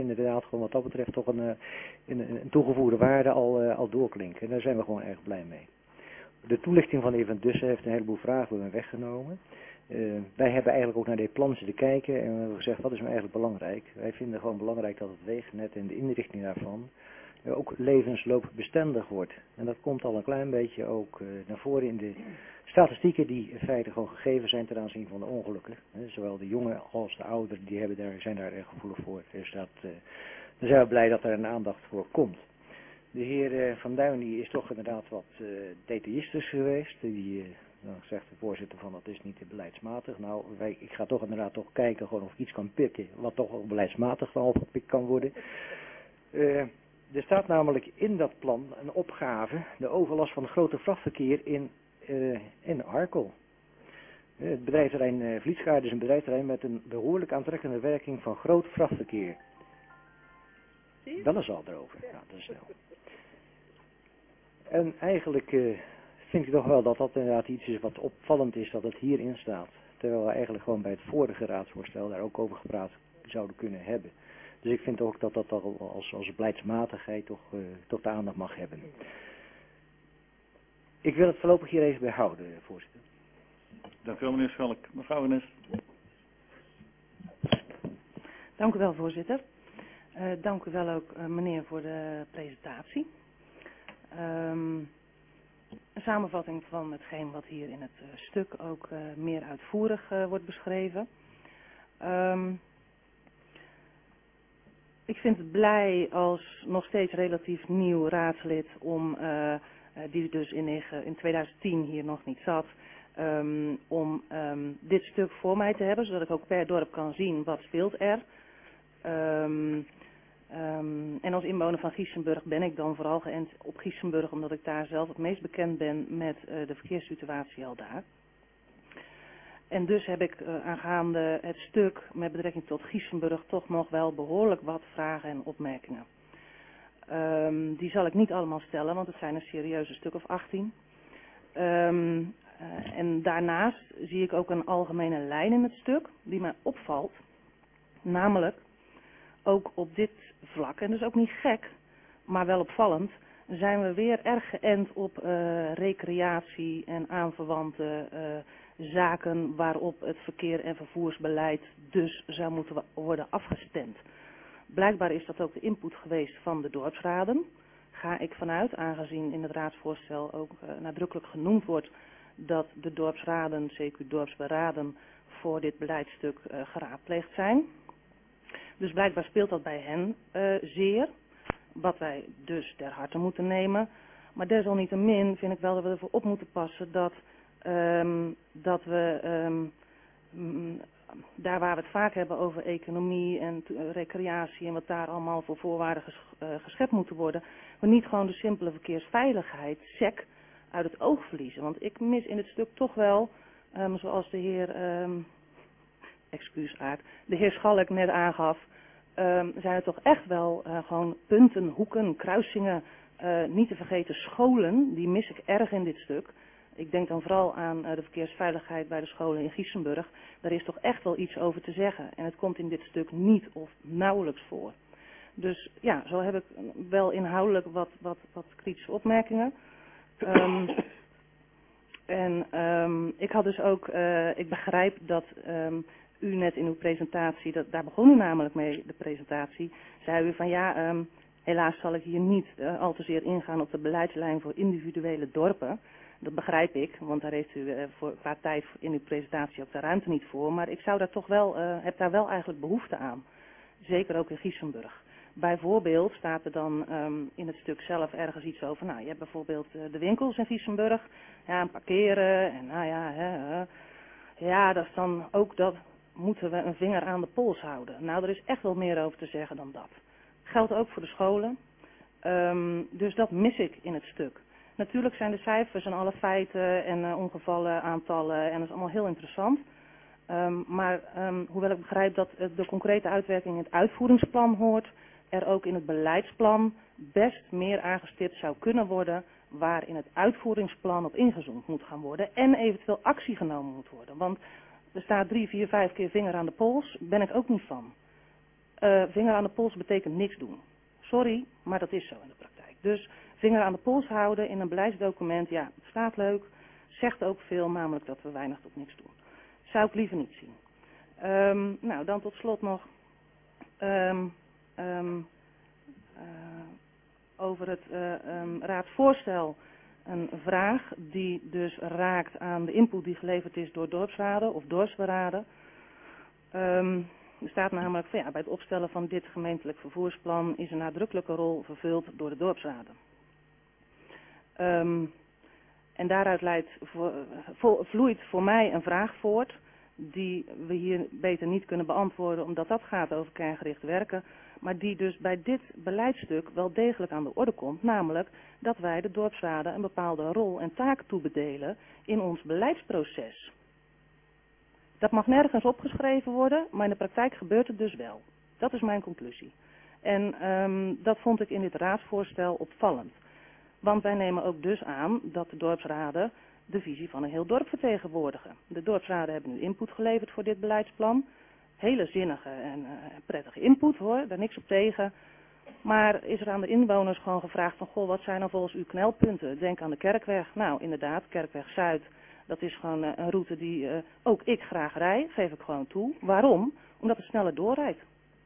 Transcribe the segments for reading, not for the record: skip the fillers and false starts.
inderdaad gewoon wat dat betreft toch een toegevoegde waarde al doorklinken. En daar zijn we gewoon erg blij mee. De toelichting van de heer Van Dussen heeft een heleboel vragen bij mij weggenomen. Wij hebben eigenlijk ook naar dit plan zitten kijken en we hebben gezegd, wat is nou eigenlijk belangrijk? Wij vinden gewoon belangrijk dat het wegennet en de inrichting daarvan ook levensloopbestendig wordt. En dat komt al een klein beetje ook naar voren in de statistieken die in feite gewoon gegeven zijn ten aanzien van de ongelukken. Zowel de jongen als de ouderen zijn daar erg gevoelig voor. Dus dan zijn we blij dat er een aandacht voor komt. De heer Van Duin die is toch inderdaad wat detailistisch geweest. Dan zegt de voorzitter van dat is niet beleidsmatig. Nou, ik ga toch inderdaad toch kijken gewoon of ik iets kan pikken wat toch ook beleidsmatig van opgepikt kan worden. Er staat namelijk in dat plan een opgave, de overlast van het grote vrachtverkeer in Arkel. Het bedrijfsterrein Vlietskaart is een bedrijfsterrein met een behoorlijk aantrekkende werking van groot vrachtverkeer. Dat is al erover. Ja, dat is wel. En eigenlijk vind ik toch wel dat dat inderdaad iets is wat opvallend is dat het hierin staat. Terwijl we eigenlijk gewoon bij het vorige raadsvoorstel daar ook over gepraat zouden kunnen hebben. Dus ik vind ook dat dat al als beleidsmatigheid toch de aandacht mag hebben. Ik wil het voorlopig hier even bij houden, voorzitter. Dank u wel, meneer Schalk. Mevrouw Enes. Dank u wel, voorzitter. Dank u wel ook, meneer, voor de presentatie. Een samenvatting van hetgeen wat hier in het stuk ook meer uitvoerig wordt beschreven. Ik vind het blij als nog steeds relatief nieuw raadslid die dus in 2010 hier nog niet zat, om dit stuk voor mij te hebben, zodat ik ook per dorp kan zien wat speelt er. En als inwoner van Giessenburg ben ik dan vooral geënt op Giessenburg, omdat ik daar zelf het meest bekend ben met de verkeerssituatie al daar. En dus heb ik aangaande het stuk met betrekking tot Giessenburg toch nog wel behoorlijk wat vragen en opmerkingen. Die zal ik niet allemaal stellen, want het zijn een serieuze stuk of 18. En daarnaast zie ik ook een algemene lijn in het stuk die mij opvalt. Namelijk, ook op dit vlak, en dus ook niet gek, maar wel opvallend, zijn we weer erg geënt op recreatie en aanverwante zaken waarop het verkeer- en vervoersbeleid dus zou moeten worden afgestemd. Blijkbaar is dat ook de input geweest van de dorpsraden. Ga ik vanuit, aangezien in het raadsvoorstel ook nadrukkelijk genoemd wordt dat de dorpsraden, CQ dorpsberaden, voor dit beleidstuk geraadpleegd zijn. Dus blijkbaar speelt dat bij hen zeer, wat wij dus ter harte moeten nemen. Maar desalniettemin vind ik wel dat we ervoor op moeten passen dat we daar waar we het vaak hebben over economie en recreatie en wat daar allemaal voor voorwaarden geschept moeten worden, we niet gewoon de simpele verkeersveiligheid, SEC, uit het oog verliezen. Want ik mis in het stuk toch wel, zoals de heer, de heer Schalk net aangaf, zijn er toch echt wel gewoon punten, hoeken, kruisingen, niet te vergeten scholen, die mis ik erg in dit stuk. Ik denk dan vooral aan de verkeersveiligheid bij de scholen in Giessenburg. Daar is toch echt wel iets over te zeggen. En het komt in dit stuk niet of nauwelijks voor. Dus ja, zo heb ik wel inhoudelijk wat kritische opmerkingen. Ik had dus ook, ik begrijp dat u net in uw presentatie, daar begon u namelijk mee, de presentatie, zei u van ja, helaas zal ik hier niet al te zeer ingaan op de beleidslijn voor individuele dorpen. Dat begrijp ik, want daar heeft u qua tijd in uw presentatie ook de ruimte niet voor. Maar ik zou daar toch wel, heb daar wel eigenlijk behoefte aan. Zeker ook in Giessenburg. Bijvoorbeeld staat er dan in het stuk zelf ergens iets over. Nou, je hebt bijvoorbeeld de winkels in Giessenburg. Ja, en parkeren. En nou ja, ja, dat is dan ook dat moeten we een vinger aan de pols houden. Nou, er is echt wel meer over te zeggen dan dat. Geldt ook voor de scholen. Dus dat mis ik in het stuk. Natuurlijk zijn de cijfers en alle feiten en ongevallen, aantallen en dat is allemaal heel interessant. Maar hoewel ik begrijp dat de concrete uitwerking in het uitvoeringsplan hoort, er ook in het beleidsplan best meer aangestipt zou kunnen worden waar in het uitvoeringsplan op ingezoomd moet gaan worden en eventueel actie genomen moet worden. Want er staat 3, 4, 5 keer vinger aan de pols, ben ik ook niet van. Vinger aan de pols betekent niks doen. Sorry, maar dat is zo in de praktijk. Dus vinger aan de pols houden in een beleidsdocument, ja, het staat leuk, zegt ook veel, namelijk dat we weinig tot niks doen. Zou ik liever niet zien. Nou, dan tot slot nog over het raadsvoorstel. Een vraag die dus raakt aan de input die geleverd is door dorpsraden of dorpsberaden. Er staat namelijk van, ja, bij het opstellen van dit gemeentelijk vervoersplan is een nadrukkelijke rol vervuld door de dorpsraden. En daaruit vloeit voor mij een vraag voort die we hier beter niet kunnen beantwoorden omdat dat gaat over kerngericht werken. Maar die dus bij dit beleidstuk wel degelijk aan de orde komt. Namelijk dat wij de dorpsraden een bepaalde rol en taak toebedelen in ons beleidsproces. Dat mag nergens opgeschreven worden, maar in de praktijk gebeurt het dus wel. Dat is mijn conclusie. En dat vond ik in dit raadsvoorstel opvallend. Want wij nemen ook dus aan dat de dorpsraden de visie van een heel dorp vertegenwoordigen. De dorpsraden hebben nu input geleverd voor dit beleidsplan. Hele zinnige en prettige input hoor, daar niks op tegen. Maar is er aan de inwoners gewoon gevraagd van, goh, wat zijn nou volgens u knelpunten? Denk aan de Kerkweg. Nou, inderdaad, Kerkweg Zuid, dat is gewoon een route die ook ik graag rij, geef ik gewoon toe. Waarom? Omdat het sneller doorrijdt.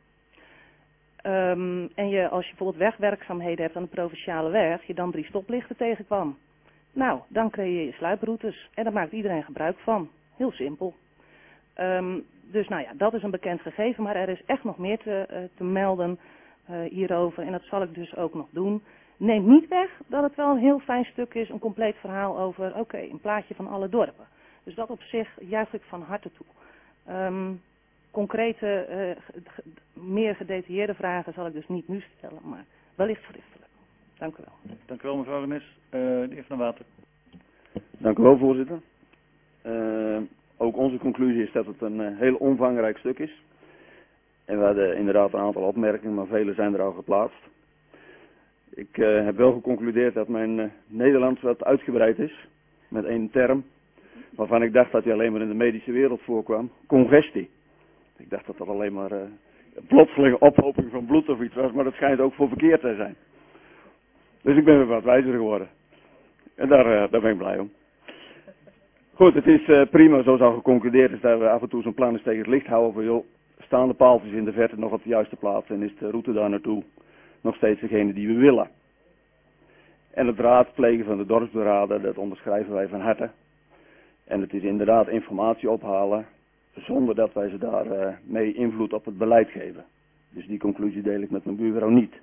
En als je bijvoorbeeld wegwerkzaamheden hebt aan de provinciale weg, je dan 3 stoplichten tegenkwam. Nou, dan creëer je sluiproutes en daar maakt iedereen gebruik van. Heel simpel. Dus nou ja, dat is een bekend gegeven, maar er is echt nog meer te melden hierover en dat zal ik dus ook nog doen. Neem niet weg dat het wel een heel fijn stuk is, een compleet verhaal over, oké, een plaatje van alle dorpen. Dus dat op zich juich ik van harte toe. Concrete, meer gedetailleerde vragen zal ik dus niet nu stellen, maar wellicht schriftelijk. Dank u wel. Dank u wel, mevrouw Renis. De heer Van der Water. Dank u wel, voorzitter. Ook onze conclusie is dat het een heel omvangrijk stuk is. En we hadden inderdaad een aantal opmerkingen, maar vele zijn er al geplaatst. Ik heb wel geconcludeerd dat mijn Nederlands wat uitgebreid is. Met 1 term, waarvan ik dacht dat hij alleen maar in de medische wereld voorkwam. Congestie. Ik dacht dat dat alleen maar plotselinge ophoping van bloed of iets was, maar dat schijnt ook voor verkeer te zijn. Dus ik ben weer wat wijzer geworden. En daar ben ik blij om. Goed, het is prima, zoals al geconcludeerd is, dat we af en toe zo'n plan eens tegen het licht houden van, joh, staan de paaltjes in de verte nog op de juiste plaats en is de route daar naartoe nog steeds degene die we willen. En het raadplegen van de dorpsberaden, dat onderschrijven wij van harte. En het is inderdaad informatie ophalen, zonder dat wij ze daar mee invloed op het beleid geven. Dus die conclusie deel ik met mijn buurvrouw niet.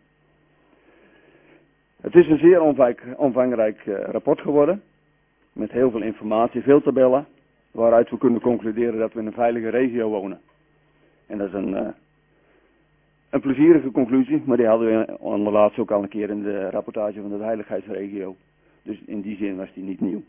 Het is een zeer omvangrijk rapport geworden. Met heel veel informatie, veel tabellen. Waaruit we kunnen concluderen dat we in een veilige regio wonen. En dat is een plezierige conclusie. Maar die hadden we laatst ook al een keer in de rapportage van de veiligheidsregio. Dus in die zin was die niet nieuw.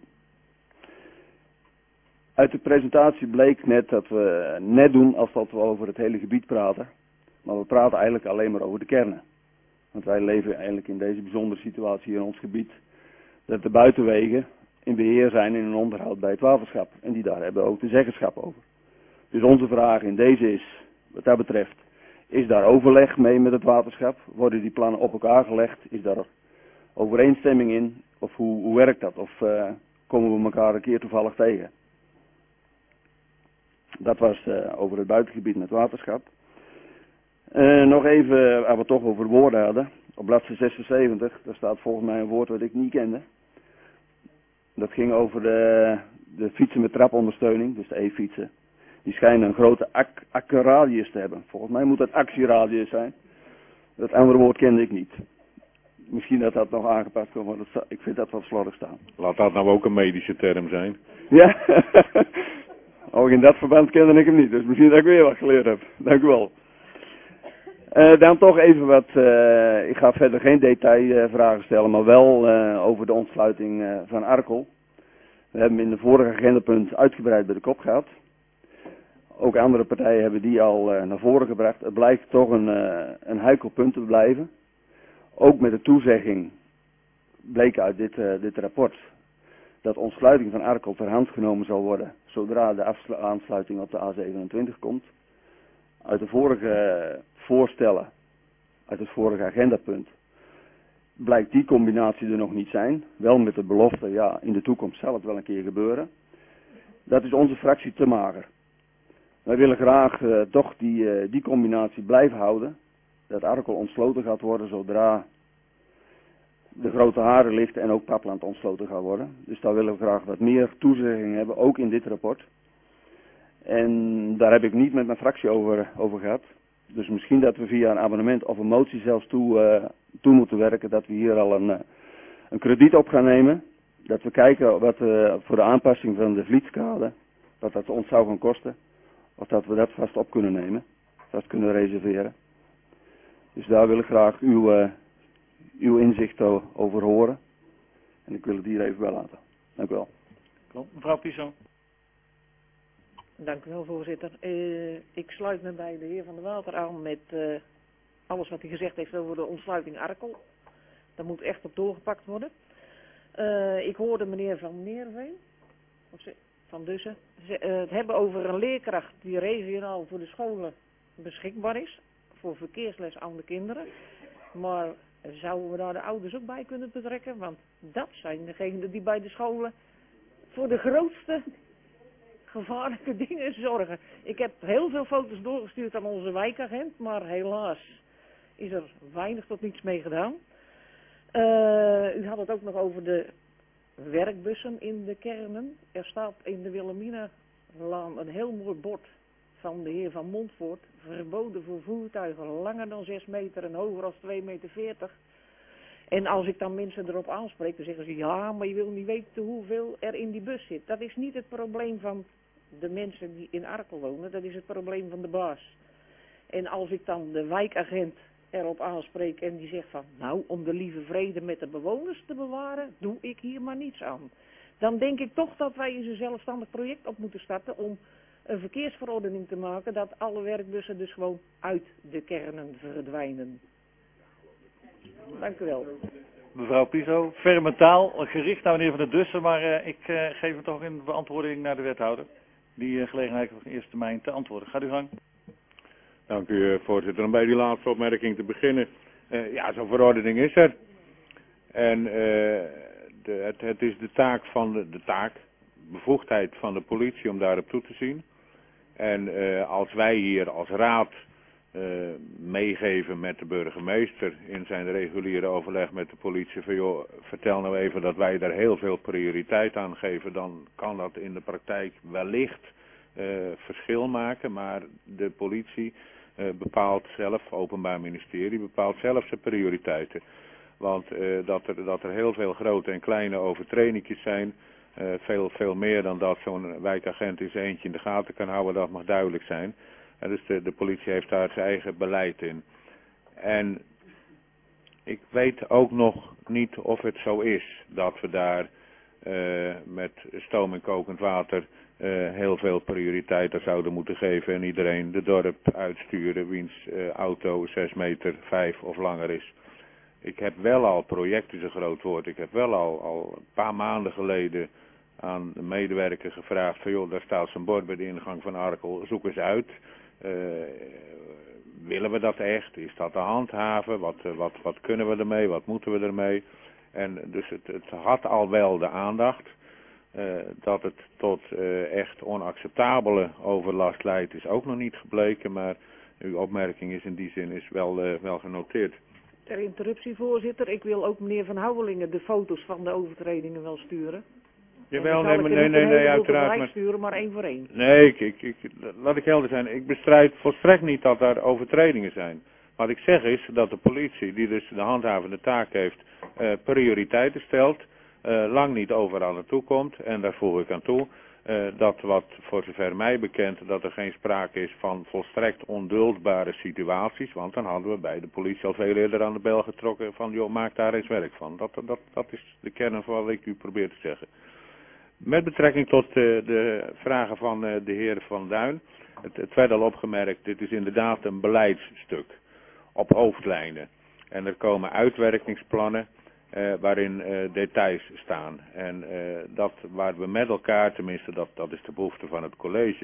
Uit de presentatie bleek net dat we net doen alsof we over het hele gebied praten. Maar we praten eigenlijk alleen maar over de kernen. Want wij leven eigenlijk in deze bijzondere situatie hier in ons gebied. Dat de buitenwegen in beheer zijn in een onderhoud bij het waterschap. En die daar hebben ook de zeggenschap over. Dus onze vraag in deze is, wat dat betreft, is daar overleg mee met het waterschap? Worden die plannen op elkaar gelegd? Is daar overeenstemming in? Of hoe werkt dat? Of komen we elkaar een keer toevallig tegen? Dat was over het buitengebied met waterschap. Nog even, waar we het toch over woorden hadden. Op bladzijde 76, daar staat volgens mij een woord wat ik niet kende. Dat ging over de fietsen met trapondersteuning, dus de e-fietsen. Die schijnen een grote actieradius te hebben. Volgens mij moet dat actieradius zijn. Dat andere woord kende ik niet. Misschien dat dat nog aangepast kan worden. Ik vind dat wat slordig staan. Laat dat nou ook een medische term zijn. Ja, ook in dat verband kende ik hem niet. Dus misschien dat ik weer wat geleerd heb. Dank u wel. Dan toch even wat, ik ga verder geen detailvragen stellen, maar wel over de ontsluiting van Arkel. We hebben in de vorige agendapunt uitgebreid bij de kop gehad. Ook andere partijen hebben die al naar voren gebracht. Het blijkt toch een heikel punt te blijven. Ook met de toezegging bleek uit dit rapport dat ontsluiting van Arkel ter hand genomen zal worden zodra de aansluiting op de A27 komt. uit de vorige voorstellen, uit het vorige agendapunt, blijkt die combinatie er nog niet zijn. Wel met de belofte, ja, in de toekomst zal het wel een keer gebeuren. Dat is onze fractie te mager. Wij willen graag toch die combinatie blijven houden. Dat Arkel ontsloten gaat worden zodra de Grote Harenlift en ook Papland ontsloten gaat worden. Dus daar willen we graag wat meer toezegging hebben, ook in dit rapport. En daar heb ik niet met mijn fractie over gehad. Dus misschien dat we via een abonnement of een motie zelfs toe moeten werken, dat we hier al een krediet op gaan nemen. Dat we kijken wat voor de aanpassing van de Vlietskade, wat dat ons zou gaan kosten. Of dat we dat vast op kunnen nemen, vast kunnen reserveren. Dus daar wil ik graag uw inzicht over horen. En ik wil het hier even bij laten. Dank u wel. Klopt. Mevrouw Piso. Dank u wel, voorzitter. Ik sluit me bij de heer Van der Water aan met alles wat hij gezegd heeft over de ontsluiting Arkel. Daar moet echt op doorgepakt worden. Ik hoorde meneer Van Meerveen, Van Dussen, het hebben over een leerkracht die regionaal voor de scholen beschikbaar is. Voor verkeersles aan de kinderen. Maar zouden we daar de ouders ook bij kunnen betrekken? Want dat zijn degenen die bij de scholen voor de grootste gevaarlijke dingen zorgen. Ik heb heel veel foto's doorgestuurd aan onze wijkagent, maar helaas is er weinig tot niets mee gedaan. U had het ook nog over de werkbussen in de kernen. Er staat in de Wilhelminalaan een heel mooi bord van de heer Van Montvoort. Verboden voor voertuigen langer dan 6 meter en hoger dan 2,40 meter. En als ik dan mensen erop aanspreek, dan zeggen ze ja, maar je wil niet weten hoeveel er in die bus zit. Dat is niet het probleem van de mensen die in Arkel wonen, dat is het probleem van de baas. En als ik dan de wijkagent erop aanspreek en die zegt van, nou, om de lieve vrede met de bewoners te bewaren, doe ik hier maar niets aan. Dan denk ik toch dat wij eens een zelfstandig project op moeten starten om een verkeersverordening te maken dat alle werkbussen dus gewoon uit de kernen verdwijnen. Dank u wel. Mevrouw Piso, ferme taal, gericht naar meneer Van der Dussen, maar ik geef hem toch in beantwoording naar de wethouder. Die gelegenheid heeft op eerste termijn te antwoorden. Gaat u gang. Dank u, voorzitter. Om bij die laatste opmerking te beginnen. Ja, zo'n verordening is er. En het is de taak van bevoegdheid van de politie om daarop toe te zien. En als wij hier als raad meegeven met de burgemeester in zijn reguliere overleg met de politie van joh, vertel nou even dat wij daar heel veel prioriteit aan geven, dan kan dat in de praktijk wellicht verschil maken, maar de politie bepaalt zelf, Openbaar Ministerie bepaalt zelf zijn prioriteiten. Want dat er heel veel grote en kleine overtredingjes zijn, veel meer dan dat zo'n wijkagent in zijn eentje in de gaten kan houden, dat mag duidelijk zijn. En dus de politie heeft daar zijn eigen beleid in. En ik weet ook nog niet of het zo is dat we daar met stoom en kokend water heel veel prioriteit aan zouden moeten geven en iedereen de dorp uitsturen wiens auto 6,5 meter of langer is. Ik heb wel al, project is een groot woord, ik heb wel al een paar maanden geleden aan de medewerker gevraagd van joh, daar staat zo'n bord bij de ingang van Arkel, zoek eens uit. Willen we dat echt? Is dat te handhaven? Wat kunnen we ermee? Wat moeten we ermee? En dus het had al wel de aandacht. Dat het tot echt onacceptabele overlast leidt is ook nog niet gebleken, maar uw opmerking is in die zin is wel genoteerd. Ter interruptie, voorzitter. Ik wil ook meneer Van Houwelingen de foto's van de overtredingen wel sturen. Jawel, nee, uiteraard. Maar sturen, maar 1 voor 1. Nee, laat ik helder zijn. Ik bestrijd volstrekt niet dat daar overtredingen zijn. Wat ik zeg is dat de politie, die dus de handhavende taak heeft, prioriteiten stelt, lang niet overal naartoe komt. En daar voeg ik aan toe dat wat voor zover mij bekend, dat er geen sprake is van volstrekt onduldbare situaties. Want dan hadden we bij de politie al veel eerder aan de bel getrokken van, joh, maak daar eens werk van. Dat is de kern van wat ik u probeer te zeggen. Met betrekking tot de vragen van de heer Van Duin. Het werd al opgemerkt, dit is inderdaad een beleidsstuk op hoofdlijnen. En er komen uitwerkingsplannen waarin details staan. En dat waar we met elkaar, tenminste dat is de behoefte van het college,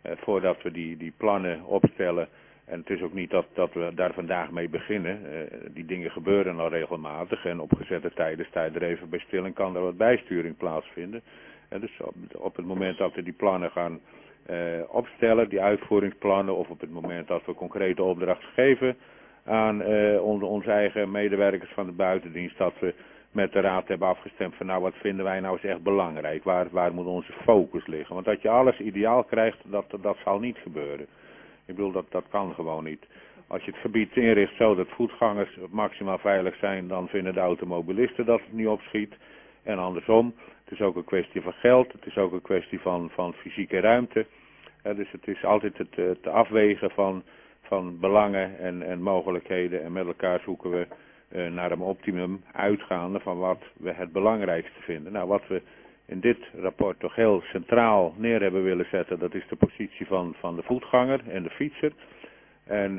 voordat we die plannen opstellen. En het is ook niet dat we daar vandaag mee beginnen. Die dingen gebeuren al regelmatig en op gezette tijden sta je er even bij stil en kan er wat bijsturing plaatsvinden. Dus op het moment dat we die plannen gaan opstellen, die uitvoeringsplannen, of op het moment dat we concrete opdrachten geven aan onze eigen medewerkers van de buitendienst, dat we met de raad hebben afgestemd van nou, wat vinden wij nou eens echt belangrijk, waar moet onze focus liggen. Want dat je alles ideaal krijgt, dat zal niet gebeuren. Ik bedoel, dat kan gewoon niet. Als je het gebied inricht zo dat voetgangers maximaal veilig zijn, dan vinden de automobilisten dat het niet opschiet. En andersom, het is ook een kwestie van geld, het is ook een kwestie van fysieke ruimte. Dus het is altijd het afwegen van belangen en mogelijkheden en met elkaar zoeken we naar een optimum uitgaande van wat we het belangrijkste vinden. Nou, wat we in dit rapport toch heel centraal neer hebben willen zetten, dat is de positie van de voetganger en de fietser. En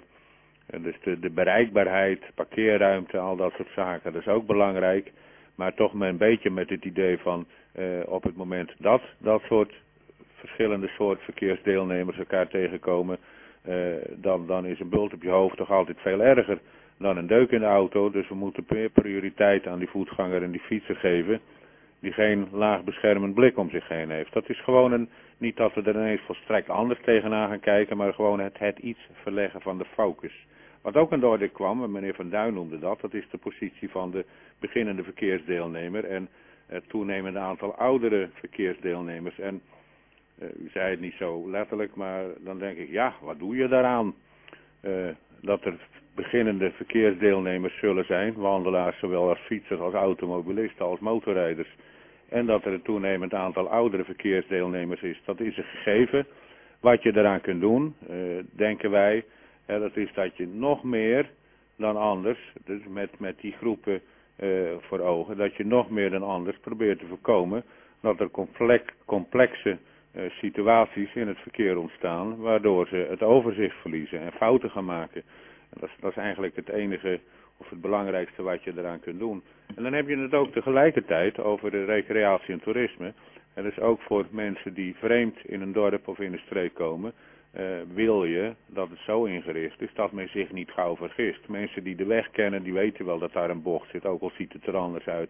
dus de bereikbaarheid, parkeerruimte, al dat soort zaken, dat is ook belangrijk. Maar toch een beetje met het idee van op het moment dat soort verschillende soort verkeersdeelnemers elkaar tegenkomen, dan is een bult op je hoofd toch altijd veel erger dan een deuk in de auto. Dus we moeten meer prioriteit aan die voetganger en die fietser geven die geen laag beschermend blik om zich heen heeft. Dat is gewoon niet dat we er ineens volstrekt anders tegenaan gaan kijken, maar gewoon het iets verleggen van de focus. Wat ook aan de orde kwam, en meneer Van Duin noemde dat is de positie van de beginnende verkeersdeelnemer en het toenemende aantal oudere verkeersdeelnemers. En u zei het niet zo letterlijk, maar dan denk ik, ja, wat doe je daaraan? Dat er beginnende verkeersdeelnemers zullen zijn, wandelaars zowel als fietsers, als automobilisten, als motorrijders. En dat er een toenemend aantal oudere verkeersdeelnemers is, dat is een gegeven. Wat je daaraan kunt doen, denken wij, dat is dat je nog meer dan anders, dus met die groepen voor ogen, dat je nog meer dan anders probeert te voorkomen dat er complexe situaties in het verkeer ontstaan, waardoor ze het overzicht verliezen en fouten gaan maken. En dat is eigenlijk het enige of het belangrijkste wat je eraan kunt doen. En dan heb je het ook tegelijkertijd over de recreatie en toerisme. En dus ook voor mensen die vreemd in een dorp of in een streek komen, wil je dat het zo ingericht is dat men zich niet gauw vergist. Mensen die de weg kennen, die weten wel dat daar een bocht zit, ook al ziet het er anders uit.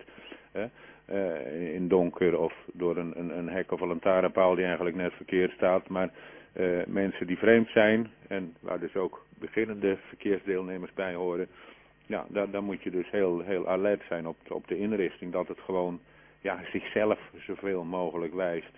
In donker of door een hek of een lantaarnpaal die eigenlijk net verkeerd staat. Maar mensen die vreemd zijn en waar dus ook beginnende verkeersdeelnemers bij horen, ja, daar moet je dus heel alert zijn op de inrichting, dat het gewoon zichzelf zoveel mogelijk wijst.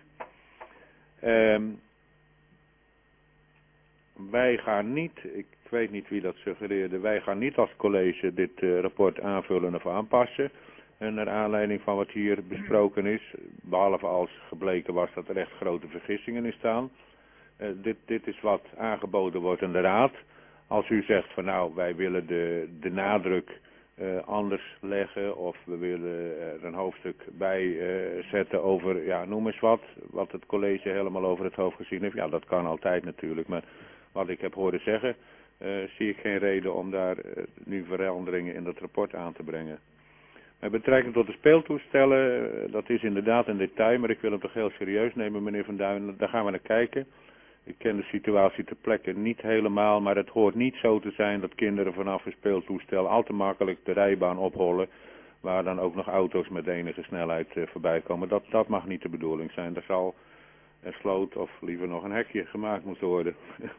Wij gaan niet, ik weet niet wie dat suggereerde, wij gaan niet als college dit rapport aanvullen of aanpassen. En naar aanleiding van wat hier besproken is, behalve als gebleken was dat er echt grote vergissingen in staan. Dit is wat aangeboden wordt aan de raad. Als u zegt van nou, wij willen de nadruk anders leggen of we willen er een hoofdstuk bij zetten over, ja, noem eens wat het college helemaal over het hoofd gezien heeft. Ja, dat kan altijd natuurlijk, maar wat ik heb horen zeggen, zie ik geen reden om daar nu veranderingen in dat rapport aan te brengen. Met betrekking tot de speeltoestellen, dat is inderdaad een detail, maar ik wil hem toch heel serieus nemen, meneer Van Duin. Daar gaan we naar kijken. Ik ken de situatie ter plekke niet helemaal, maar het hoort niet zo te zijn dat kinderen vanaf een speeltoestel al te makkelijk de rijbaan oprollen, waar dan ook nog auto's met enige snelheid voorbij komen. Dat mag niet de bedoeling zijn. Er zal een sloot of liever nog een hekje gemaakt moeten worden.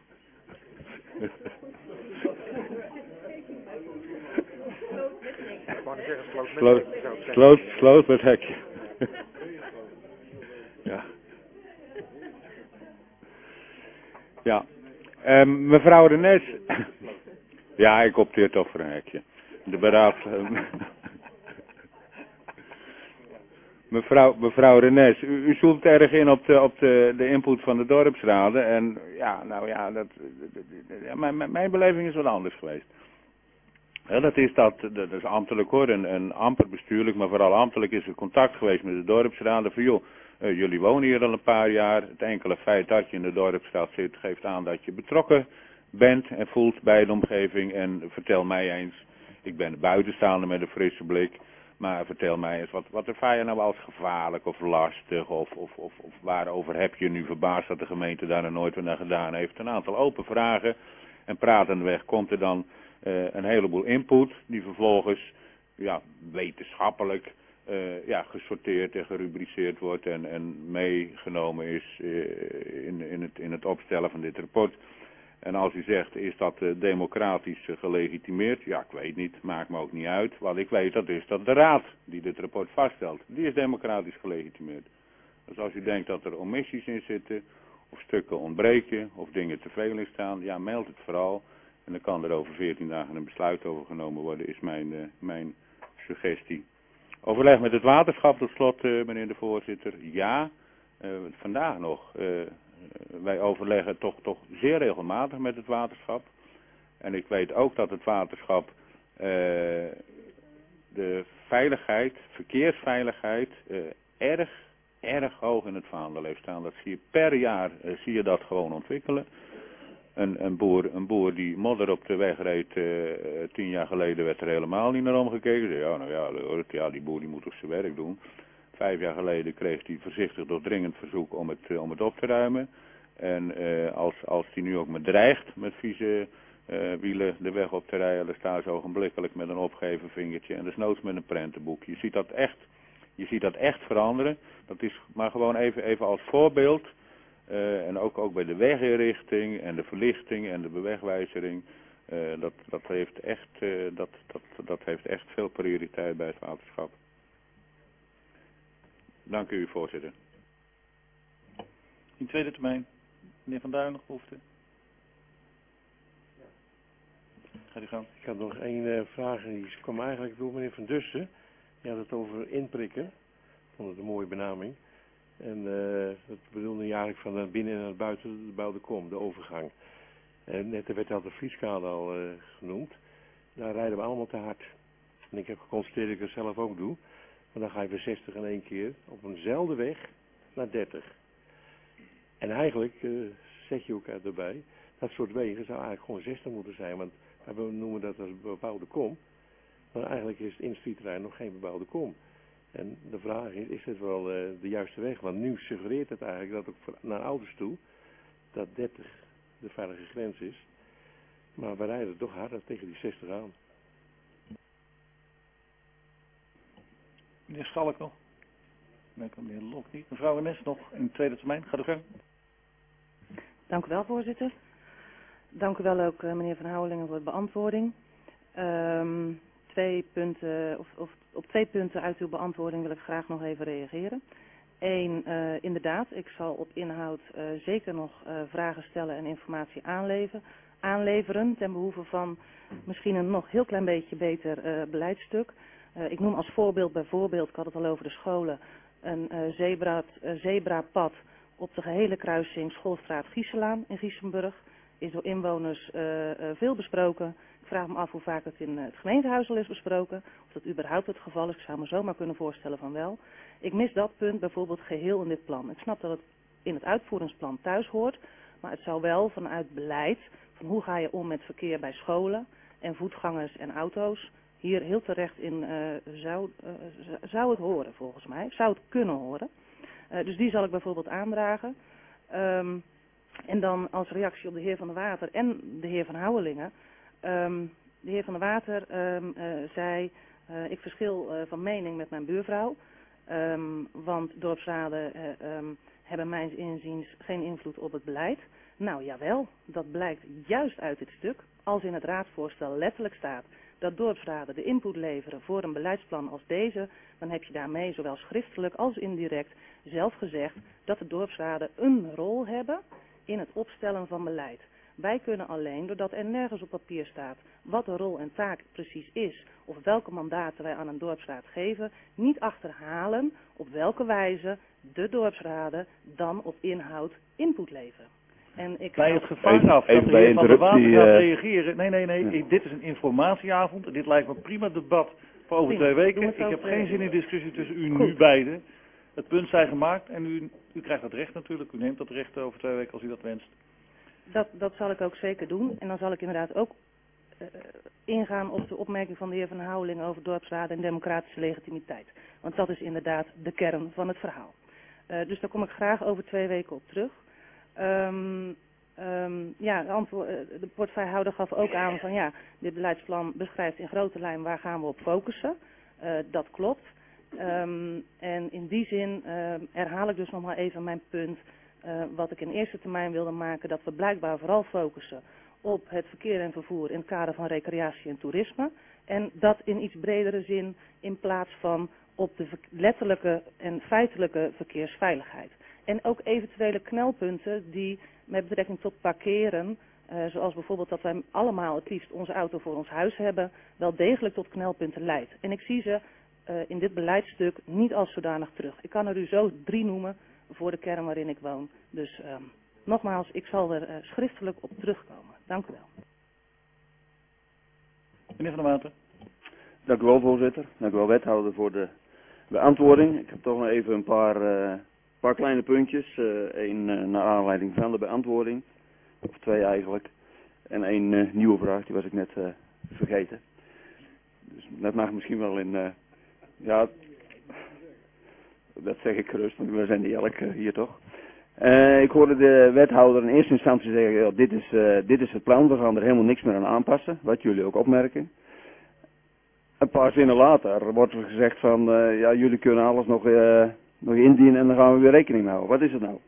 Sloot met hekje. Ja. Ja. Mevrouw Renes. Ja, ik opteer toch voor een hekje. De beraad. Mevrouw Renes, u zoomt erg in op de input van de dorpsraden. En ja, nou ja, mijn beleving is wat anders geweest. Ja, dat is ambtelijk hoor, en amper bestuurlijk, maar vooral ambtelijk is er contact geweest met de dorpsraden. Van joh, jullie wonen hier al een paar jaar. Het enkele feit dat je in de dorpsraad zit, geeft aan dat je betrokken bent en voelt bij de omgeving. En vertel mij eens, ik ben buitenstaander met een frisse blik. Maar vertel mij eens, wat ervaar je nou als gevaarlijk of lastig of waarover heb je nu verbaasd dat de gemeente daar nog nooit wat naar gedaan heeft? Een aantal open vragen en pratendweg komt er dan een heleboel input die vervolgens wetenschappelijk gesorteerd en gerubriceerd wordt en meegenomen is in het opstellen van dit rapport. En als u zegt, is dat democratisch gelegitimeerd? Ja, ik weet niet, maakt me ook niet uit. Wat ik weet, dat is dat de raad die dit rapport vaststelt, die is democratisch gelegitimeerd. Dus als u denkt dat er omissies in zitten, of stukken ontbreken, of dingen te veel in staan, ja, meld het vooral. En dan kan er over 14 dagen een besluit over genomen worden, is mijn suggestie. Overleg met het waterschap tot slot, meneer de voorzitter. Ja, vandaag nog. Wij overleggen toch zeer regelmatig met het waterschap. En ik weet ook dat het waterschap de veiligheid, verkeersveiligheid, erg hoog in het vaandel heeft staan. Dat zie je per jaar, zie je dat gewoon ontwikkelen. Een boer die modder op de weg reed 10 jaar geleden, werd er helemaal niet naar omgekeken. Ja, die boer die moet toch zijn werk doen. 5 jaar geleden kreeg hij voorzichtig door dringend verzoek om het op te ruimen. En als hij nu ook maar dreigt met vieze wielen de weg op te rijden, dan staan ze ogenblikkelijk met een opgeven vingertje en desnoods met een prentenboek. Je ziet dat echt veranderen. Dat is maar gewoon even als voorbeeld. En ook bij de weginrichting en de verlichting en de bewegwijzering. Dat heeft echt veel prioriteit bij het waterschap. Dank u, voorzitter. In tweede termijn. Meneer Van Duin nog behoefte? Gaat u gang. Ik had nog één vraag en die kwam eigenlijk door meneer Van Dussen. Die had het over inprikken. Ik vond het een mooie benaming. En dat bedoelde je eigenlijk van het binnen en het buiten de bebouwde kom, de overgang. Net werd dat de Vlieskade al genoemd. Daar rijden we allemaal te hard. En ik heb geconstateerd dat ik het zelf ook doe. Maar dan ga je van 60 in één keer op eenzelfde weg naar 30. En eigenlijk zeg je ook erbij, dat soort wegen zou eigenlijk gewoon 60 moeten zijn. Want we noemen dat als bebouwde kom. Maar eigenlijk is het industrieterrein nog geen bebouwde kom. En de vraag is dit wel de juiste weg? Want nu suggereert het eigenlijk dat ook naar auto's toe, dat 30 de veilige grens is. Maar we rijden toch harder tegen die 60 aan. Meneer Schalk nog? Nee, meneer Lok niet. Mevrouw Renes nog in tweede termijn. Ga u gang. Dank u wel, voorzitter. Dank u wel ook, meneer Van Houwelingen, voor de beantwoording. Op 2 punten uit uw beantwoording wil ik graag nog even reageren. 1, inderdaad, ik zal op inhoud zeker nog vragen stellen en informatie aanleveren ten behoeve van misschien een nog heel klein beetje beter beleidstuk. Ik noem als voorbeeld bijvoorbeeld, ik had het al over de scholen, een zebrapad op de gehele kruising Schoolstraat-Gieselaan in Giesenburg. Is door inwoners veel besproken. Ik vraag me af hoe vaak het in het gemeentehuis al is besproken. Of dat überhaupt het geval is. Ik zou me zomaar kunnen voorstellen van wel. Ik mis dat punt bijvoorbeeld geheel in dit plan. Ik snap dat het in het uitvoeringsplan thuis hoort. Maar het zou wel vanuit beleid, van hoe ga je om met verkeer bij scholen en voetgangers en auto's, hier heel terecht in zou het horen volgens mij. Zou het kunnen horen. Dus die zal ik bijvoorbeeld aandragen. En dan als reactie op de heer Van der Water en de heer Van Houwelingen. De heer Van der Water zei, ik verschil van mening met mijn buurvrouw. Want dorpsraden hebben mijns inziens geen invloed op het beleid. Nou jawel, dat blijkt juist uit dit stuk. Als in het raadsvoorstel letterlijk staat dat dorpsraden de input leveren voor een beleidsplan als deze, dan heb je daarmee zowel schriftelijk als indirect zelf gezegd dat de dorpsraden een rol hebben in het opstellen van beleid. Wij kunnen alleen, doordat er nergens op papier staat wat de rol en taak precies is, of welke mandaten wij aan een dorpsraad geven, niet achterhalen op welke wijze de dorpsraden dan op inhoud input leveren. En ik bij het gevaar af dat de heer Van der Water gaat reageren. Nee, dit is een informatieavond en dit lijkt me prima debat voor over 2 weken. Ik heb geen zin in discussie tussen u nu beiden. Het punt zijn gemaakt en u krijgt dat recht natuurlijk. U neemt dat recht over 2 weken als u dat wenst. Dat zal ik ook zeker doen. En dan zal ik inderdaad ook ingaan op de opmerking van de heer Van Houweling over dorpsraden en democratische legitimiteit. Want dat is inderdaad de kern van het verhaal. Dus daar kom ik graag over 2 weken op terug. De portefeuillehouder gaf ook aan van ja, dit beleidsplan beschrijft in grote lijn waar gaan we op focussen. Dat klopt. En in die zin herhaal ik dus nog maar even mijn punt. Wat ik in eerste termijn wilde maken, dat we blijkbaar vooral focussen op het verkeer en vervoer in het kader van recreatie en toerisme. En dat in iets bredere zin in plaats van op de letterlijke en feitelijke verkeersveiligheid. En ook eventuele knelpunten die met betrekking tot parkeren, zoals bijvoorbeeld dat wij allemaal het liefst onze auto voor ons huis hebben, wel degelijk tot knelpunten leidt. En ik zie ze in dit beleidstuk niet als zodanig terug. Ik kan er u zo 3 noemen voor de kern waarin ik woon. Dus nogmaals, ik zal er schriftelijk op terugkomen. Dank u wel. Meneer Van der Water. Dank u wel, voorzitter. Dank u wel, wethouder, voor de beantwoording. Ik heb toch nog even een paar kleine puntjes. Eén naar aanleiding van de beantwoording. Of 2 eigenlijk. En 1 nieuwe vraag, die was ik net vergeten. Dus dat mag misschien wel in... ja, dat zeg ik gerust, want we zijn niet elk hier toch. Ik hoorde de wethouder in eerste instantie zeggen, ja, dit is het plan, we gaan er helemaal niks meer aan aanpassen. Wat jullie ook opmerken. Een paar zinnen later wordt er gezegd van, ja, jullie kunnen alles nog indienen en dan gaan we weer rekening mee houden. Wat is het nou?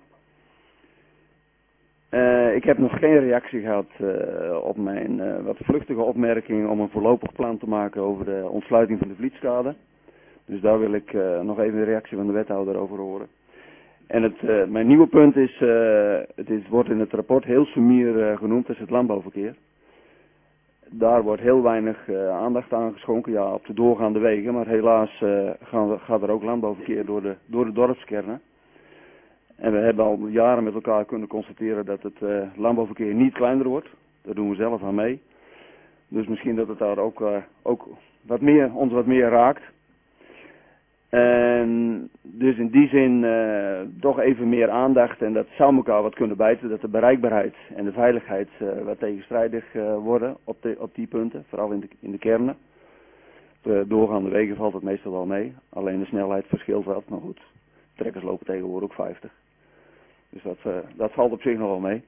Ik heb nog geen reactie gehad op mijn wat vluchtige opmerking om een voorlopig plan te maken over de ontsluiting van de Vlietskade. Dus daar wil ik nog even een reactie van de wethouder over horen. En mijn nieuwe punt is, wordt in het rapport heel sumier genoemd, is het landbouwverkeer. Daar wordt heel weinig aandacht aan geschonken, ja, op de doorgaande wegen, maar helaas gaat er ook landbouwverkeer door de dorpskernen. En we hebben al jaren met elkaar kunnen constateren dat het landbouwverkeer niet kleiner wordt. Daar doen we zelf aan mee. Dus misschien dat het daar ook ons wat meer raakt. En dus in die zin toch even meer aandacht en dat zou elkaar wat kunnen bijten, dat de bereikbaarheid en de veiligheid wat tegenstrijdig worden op die punten, vooral in de kernen. De doorgaande wegen valt het meestal wel mee, alleen de snelheid verschilt wat, maar goed, trekkers lopen tegenwoordig ook 50. Dus dat valt op zich nog wel mee.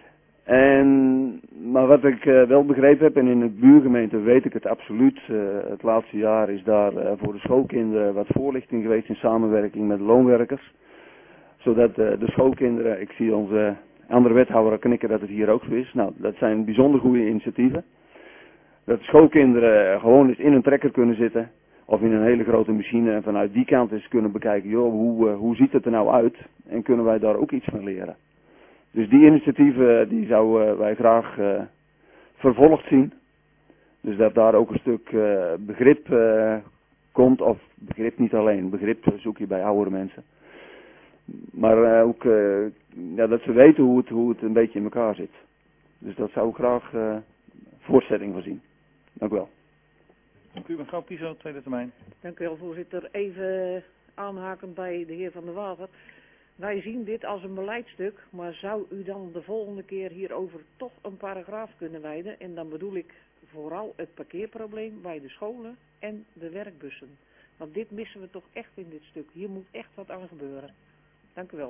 Maar wat ik wel begrepen heb, en in de buurgemeente weet ik het absoluut, het laatste jaar is daar voor de schoolkinderen wat voorlichting geweest in samenwerking met loonwerkers. Zodat de schoolkinderen, ik zie onze andere wethouder knikken dat het hier ook zo is. Nou, dat zijn bijzonder goede initiatieven. Dat de schoolkinderen gewoon eens in een trekker kunnen zitten, of in een hele grote machine, en vanuit die kant eens kunnen bekijken, joh, hoe ziet het er nou uit? En kunnen wij daar ook iets van leren? Dus die initiatieven die zouden wij graag vervolgd zien. Dus dat daar ook een stuk begrip komt, of begrip niet alleen, begrip zoek je bij oudere mensen. Maar ook dat ze weten hoe het een beetje in elkaar zit. Dus dat zou ik graag voortzetting van zien. Dank u wel. Dank u, mevrouw Piso, tweede termijn. Dank u wel, voorzitter. Even aanhakend bij de heer Van der Water. Wij zien dit als een beleidstuk, maar zou u dan de volgende keer hierover toch een paragraaf kunnen wijden? En dan bedoel ik vooral het parkeerprobleem bij de scholen en de werkbussen. Want dit missen we toch echt in dit stuk. Hier moet echt wat aan gebeuren. Dank u wel.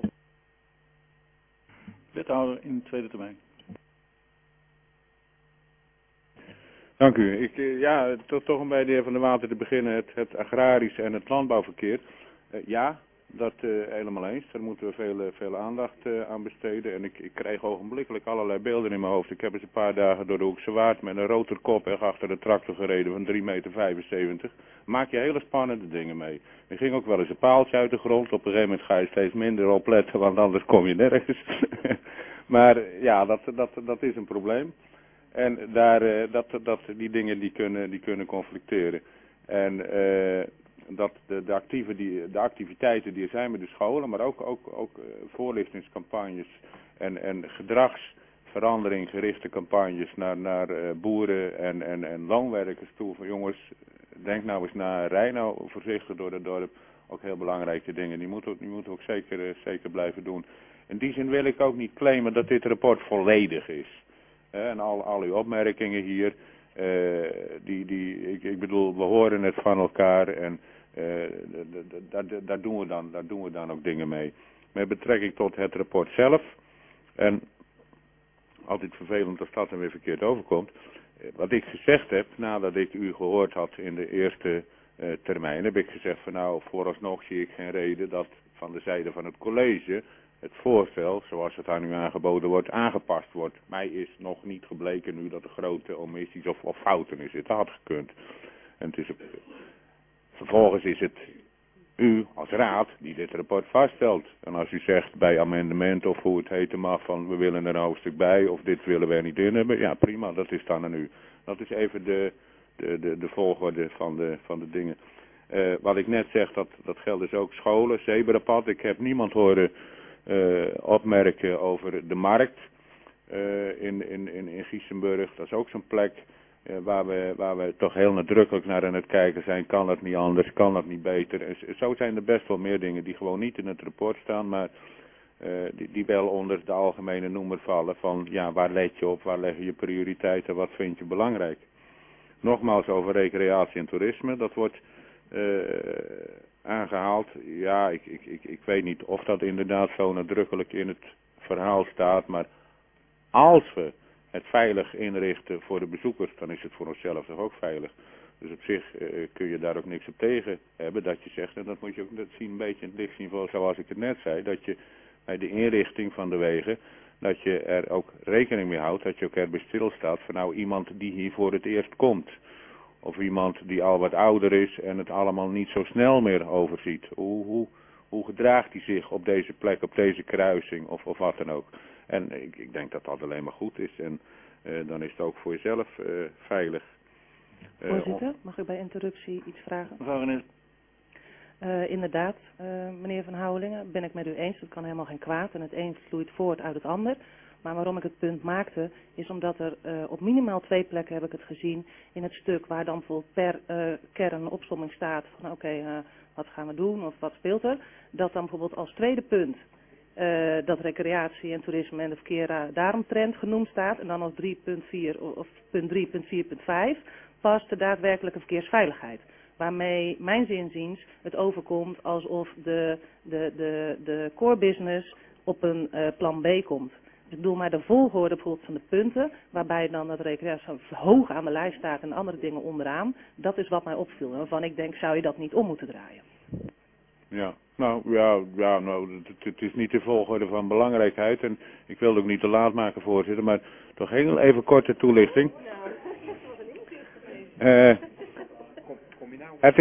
Wethouder in de tweede termijn. Dank u. Toch om bij de heer Van der Water te beginnen, het agrarisch en het landbouwverkeer. Ja, dat helemaal eens. Daar moeten we veel aandacht aan besteden. En ik krijg ogenblikkelijk allerlei beelden in mijn hoofd. Ik heb eens een paar dagen door de Hoekse Waard met een rotorkop achter de tractor gereden van 3,75 meter. Maak je hele spannende dingen mee. Er ging ook wel eens een paaltje uit de grond. Op een gegeven moment ga je steeds minder opletten, want anders kom je nergens. Maar ja, dat is een probleem. En die dingen die kunnen conflicteren. En dat de activiteiten die er zijn met de scholen, maar ook voorlichtingscampagnes en gedragsverandering gerichte campagnes naar boeren en loonwerkers toe. Van jongens, denk nou eens na, rij nou voorzichtig door het dorp. Ook heel belangrijke dingen. Die moeten we ook zeker blijven doen. In die zin wil ik ook niet claimen dat dit rapport volledig is. En al uw opmerkingen hier. Ik bedoel, we horen het van elkaar en daar doen we dan ook dingen mee. Met betrekking tot het rapport zelf, en altijd vervelend als dat dan weer verkeerd overkomt, wat ik gezegd heb, nadat ik u gehoord had in de eerste termijn, heb ik gezegd van nou, vooralsnog zie ik geen reden dat van de zijde van het college het voorstel, zoals het aan u aangeboden wordt, aangepast wordt. Mij is nog niet gebleken nu dat er grote omissies of fouten in zitten. Dat had gekund. En vervolgens is het u als raad die dit rapport vaststelt. En als u zegt bij amendement of hoe het heten mag van we willen er een hoofdstuk bij of dit willen we er niet in hebben. Ja prima, dat is dan aan u. Dat is even de volgorde van de dingen. Wat ik net zeg, dat geldt dus ook scholen, zebrapad. Ik heb niemand horen opmerken over de markt in Giessenburg. Dat is ook zo'n plek waar we toch heel nadrukkelijk naar aan het kijken zijn. Kan dat niet anders? Kan dat niet beter? En zo zijn er best wel meer dingen die gewoon niet in het rapport staan, maar die wel onder de algemene noemer vallen van ja, waar let je op? Waar leg je je prioriteiten? Wat vind je belangrijk? Nogmaals over recreatie en toerisme. Dat wordt aangehaald. Ja, ik weet niet of dat inderdaad zo nadrukkelijk in het verhaal staat, maar als we het veilig inrichten voor de bezoekers, dan is het voor onszelf toch ook veilig. Dus op zich kun je daar ook niks op tegen hebben dat je zegt, en dat moet je ook zien, een beetje in het licht zien van zoals ik het net zei, dat je bij de inrichting van de wegen, dat je er ook rekening mee houdt, dat je ook erbij stilstaat van nou iemand die hier voor het eerst komt. Of iemand die al wat ouder is en het allemaal niet zo snel meer overziet. Hoe gedraagt hij zich op deze plek, op deze kruising of wat dan ook. En ik denk dat dat alleen maar goed is. En dan is het ook voor jezelf veilig. Voorzitter, mag ik bij interruptie iets vragen? Mevrouw René. Inderdaad, meneer Van Houwelingen, ben ik met u eens. Het kan helemaal geen kwaad en het een vloeit voort uit het ander. Maar waarom ik het punt maakte, is omdat er op minimaal 2 plekken heb ik het gezien in het stuk waar dan bijvoorbeeld per kern een opsomming staat van oké, wat gaan we doen of wat speelt er. Dat dan bijvoorbeeld als tweede punt dat recreatie en toerisme en de verkeer daaromtrent genoemd staat. En dan als 3.4 of punt 3.4.5 past de daadwerkelijke verkeersveiligheid. Waarmee mijn zinziens het overkomt alsof de core business op een plan B komt. Ik bedoel maar de volgorde bijvoorbeeld van de punten, waarbij dan dat recreatie hoog aan de lijst staat en andere dingen onderaan. Dat is wat mij opviel en waarvan ik denk, zou je dat niet om moeten draaien? Ja, nou, het is niet de volgorde van belangrijkheid en ik wil het ook niet te laat maken, voorzitter, maar toch heel even korte toelichting. Het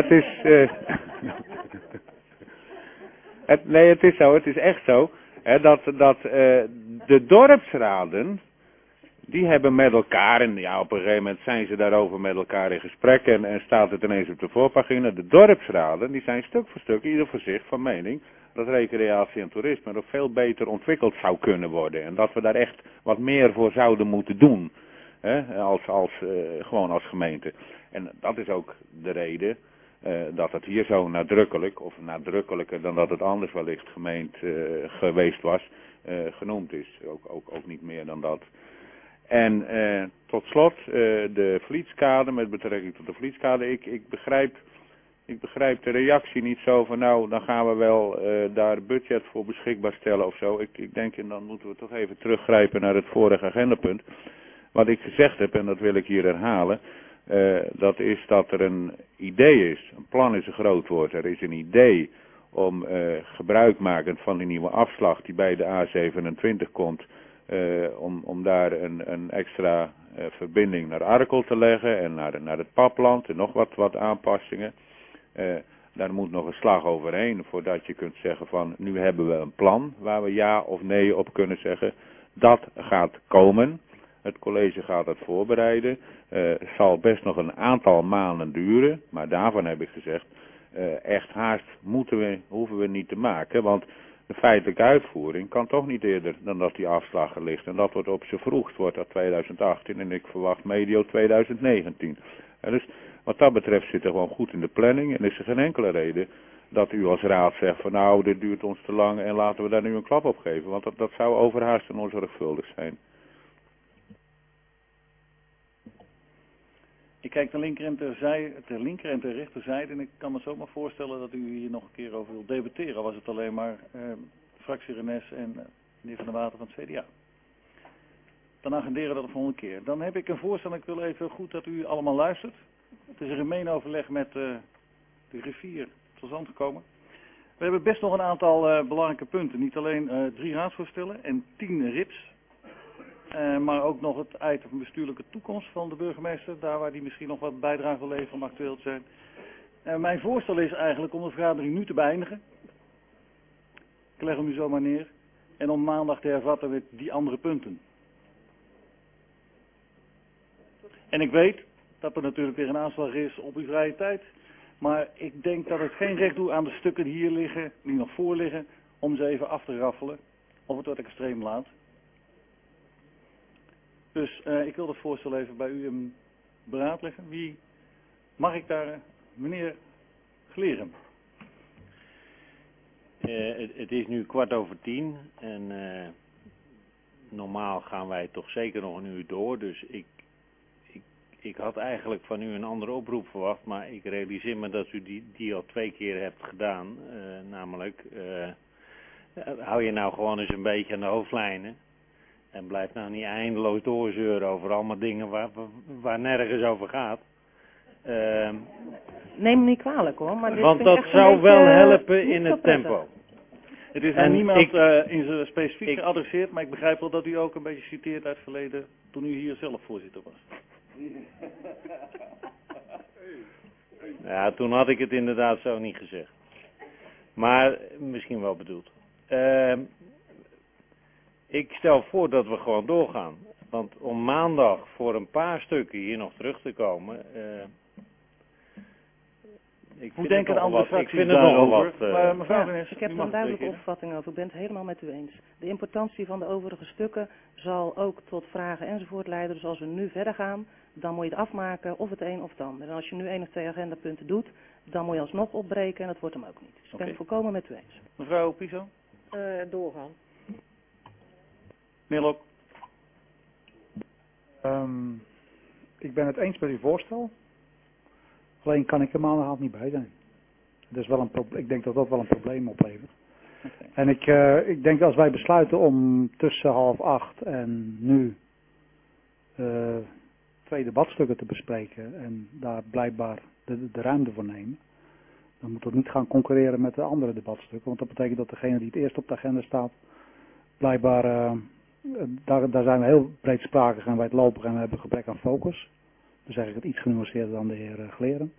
is echt zo, hè, dat de dorpsraden, die hebben met elkaar, en ja, op een gegeven moment zijn ze daarover met elkaar in gesprek en staat het ineens op de voorpagina. De dorpsraden, die zijn stuk voor stuk, ieder voor zich, van mening dat recreatie en toerisme nog veel beter ontwikkeld zou kunnen worden. En dat we daar echt wat meer voor zouden moeten doen, hè, gewoon als gemeente. En dat is ook de reden dat het hier zo nadrukkelijk, of nadrukkelijker dan dat het anders wellicht geweest was, genoemd is. Ook niet meer dan dat. En tot slot, de Vlietskade, met betrekking tot de Vlietskade, ik begrijp de reactie niet zo van nou, dan gaan we wel daar budget voor beschikbaar stellen of zo. Ik denk, en dan moeten we toch even teruggrijpen naar het vorige agendapunt. Wat ik gezegd heb, en dat wil ik hier herhalen, dat is dat er een idee is. Een plan is een groot woord. Er is een idee om gebruikmakend van die nieuwe afslag die bij de A27 komt, om daar een extra verbinding naar Arkel te leggen en naar het Papland en nog wat aanpassingen. Daar moet nog een slag overheen voordat je kunt zeggen van nu hebben we een plan waar we ja of nee op kunnen zeggen. Dat gaat komen. Het college gaat dat voorbereiden. Het zal best nog een aantal maanden duren, maar daarvan heb ik gezegd, echt haast hoeven we niet te maken, want de feitelijke uitvoering kan toch niet eerder dan dat die afslag er ligt. En dat wordt op z'n vroegst, wordt dat 2018 en ik verwacht medio 2019. En dus wat dat betreft zit er gewoon goed in de planning en is er geen enkele reden dat u als raad zegt van nou, dit duurt ons te lang en laten we daar nu een klap op geven. Want dat zou overhaast en onzorgvuldig zijn. Ik kijk ter linker en ter rechterzijde en ik kan me zomaar voorstellen dat u hier nog een keer over wilt debatteren. Was het alleen maar fractie Renes en meneer Van der Water van het CDA. Dan agenderen we dat de volgende keer. Dan heb ik een voorstel, ik wil even goed dat u allemaal luistert. Het is een gemeen overleg met de griffier tot stand gekomen. We hebben best nog een aantal belangrijke punten. Niet alleen 3 raadsvoorstellen en 10 RIPs. Maar ook nog het item van bestuurlijke toekomst van de burgemeester. Daar waar die misschien nog wat bijdrage wil leveren om actueel te zijn. Mijn voorstel is eigenlijk om de vergadering nu te beëindigen. Ik leg hem u zomaar neer. En om maandag te hervatten met die andere punten. En ik weet dat er natuurlijk weer een aanslag is op uw vrije tijd. Maar ik denk dat het geen recht doet aan de stukken die hier liggen, die nog voor liggen, om ze even af te raffelen. Of het wordt extreem laat. Dus ik wil dat voorstel even bij u beraadleggen. Wie mag ik daar, meneer Gleren? Het is nu 10:15 en normaal gaan wij toch zeker nog een uur door. Dus ik had eigenlijk van u een andere oproep verwacht, maar ik realiseer me dat u die al 2 keer hebt gedaan. Namelijk, hou je nou gewoon eens een beetje aan de hoofdlijnen. En blijf nou niet eindeloos doorzeuren over allemaal dingen waar nergens over gaat. Neem me niet kwalijk hoor. Maar dit want dat zou wel helpen in het tempo. Het is aan niemand in zijn specifiek geadresseerd, maar ik begrijp wel dat u ook een beetje citeert uit het verleden toen u hier zelf voorzitter was. Ja, toen had ik het inderdaad zo niet gezegd. Maar misschien wel bedoeld. Ik stel voor dat we gewoon doorgaan. Want om maandag voor een paar stukken hier nog terug te komen. Ik vind het nogal wat. Mevrouw Renes, ik heb er een duidelijke opvatting over. Ik ben het helemaal met u eens. De importantie van de overige stukken zal ook tot vragen enzovoort leiden. Dus als we nu verder gaan, dan moet je het afmaken of het een of het ander. En als je nu 1 of 2 agendapunten doet, dan moet je alsnog opbreken en dat wordt hem ook niet. Dus ik ben het volkomen met u eens. Mevrouw Piso? Doorgaan. Meneer Lok? Ik ben het eens met uw voorstel. Alleen kan ik er maandagavond niet bij zijn. Dat is wel ik denk dat dat wel een probleem oplevert. Okay. En ik denk als wij besluiten om tussen 7:30 en nu 2 debatstukken te bespreken en daar blijkbaar de ruimte voor nemen, dan moet dat niet gaan concurreren met de andere debatstukken. Want dat betekent dat degene die het eerst op de agenda staat, blijkbaar, daar zijn we heel breedsprakig en wijdlopig en we hebben gebrek aan focus. Dan zeg ik het iets genuanceerder dan de heer Gleren.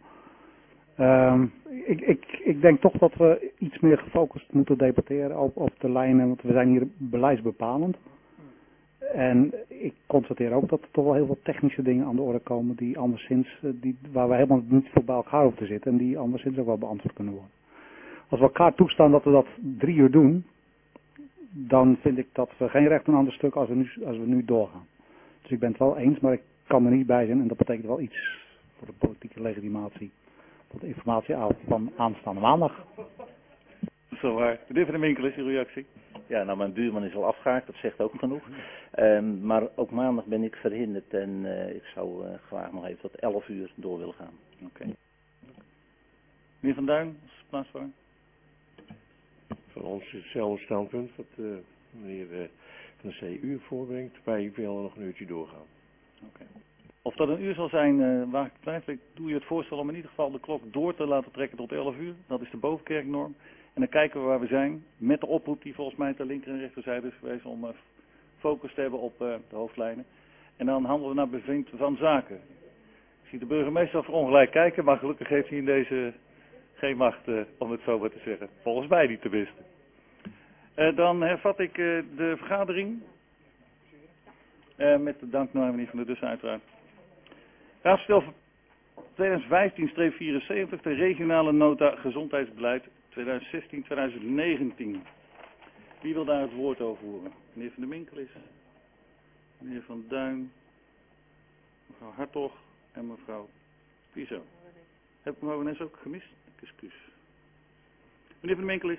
Ik denk toch dat we iets meer gefocust moeten debatteren op de lijnen, want we zijn hier beleidsbepalend. En ik constateer ook dat er toch wel heel veel technische dingen aan de orde komen die anderszins, waar we helemaal niet voor bij elkaar hoeven te zitten en die anderszins ook wel beantwoord kunnen worden. Als we elkaar toestaan dat we dat 3 uur doen, dan vind ik dat we geen recht doen aan de stuk als we nu doorgaan. Dus ik ben het wel eens, maar ik kan er niet bij zijn en dat betekent wel iets voor de politieke legitimatie, voor de informatieavond van aanstaande maandag. Zo waar. Meneer Van der Winkel is uw reactie. Ja, nou mijn buurman is al afgehaakt, dat zegt ook genoeg. Maar ook maandag ben ik verhinderd en ik zou graag nog even tot 11 uur door willen gaan. Oké. Meneer Van Duin, als plaatsvaar. Van ons is hetzelfde standpunt wat meneer van de CU voorbrengt. Wij willen nog een uurtje doorgaan. Oké. Of dat een uur zal zijn, waar ik twijfel, doe je het voorstel om in ieder geval de klok door te laten trekken tot 11 uur. Dat is de bovenkerknorm. En dan kijken we waar we zijn, met de oproep die volgens mij ter linker en rechterzijde is geweest om focus te hebben op de hoofdlijnen. En dan handelen we naar bevind van zaken. Ik zie de burgemeester verongelijk kijken, maar gelukkig heeft hij in deze geen macht, om het zo maar te zeggen. Volgens mij niet tenminste. Dan hervat ik de vergadering. Met de dank naar meneer Van der Dussen uiteraard. Raadsvoorstel 2015-74, de regionale nota gezondheidsbeleid 2016-2019. Wie wil daar het woord over voeren? Meneer Van der Winkel is, meneer Van Duin, mevrouw Hartog en mevrouw Piso. Heb ik mevrouw Renes ook gemist? Excuus. Meneer Van der Winkel is.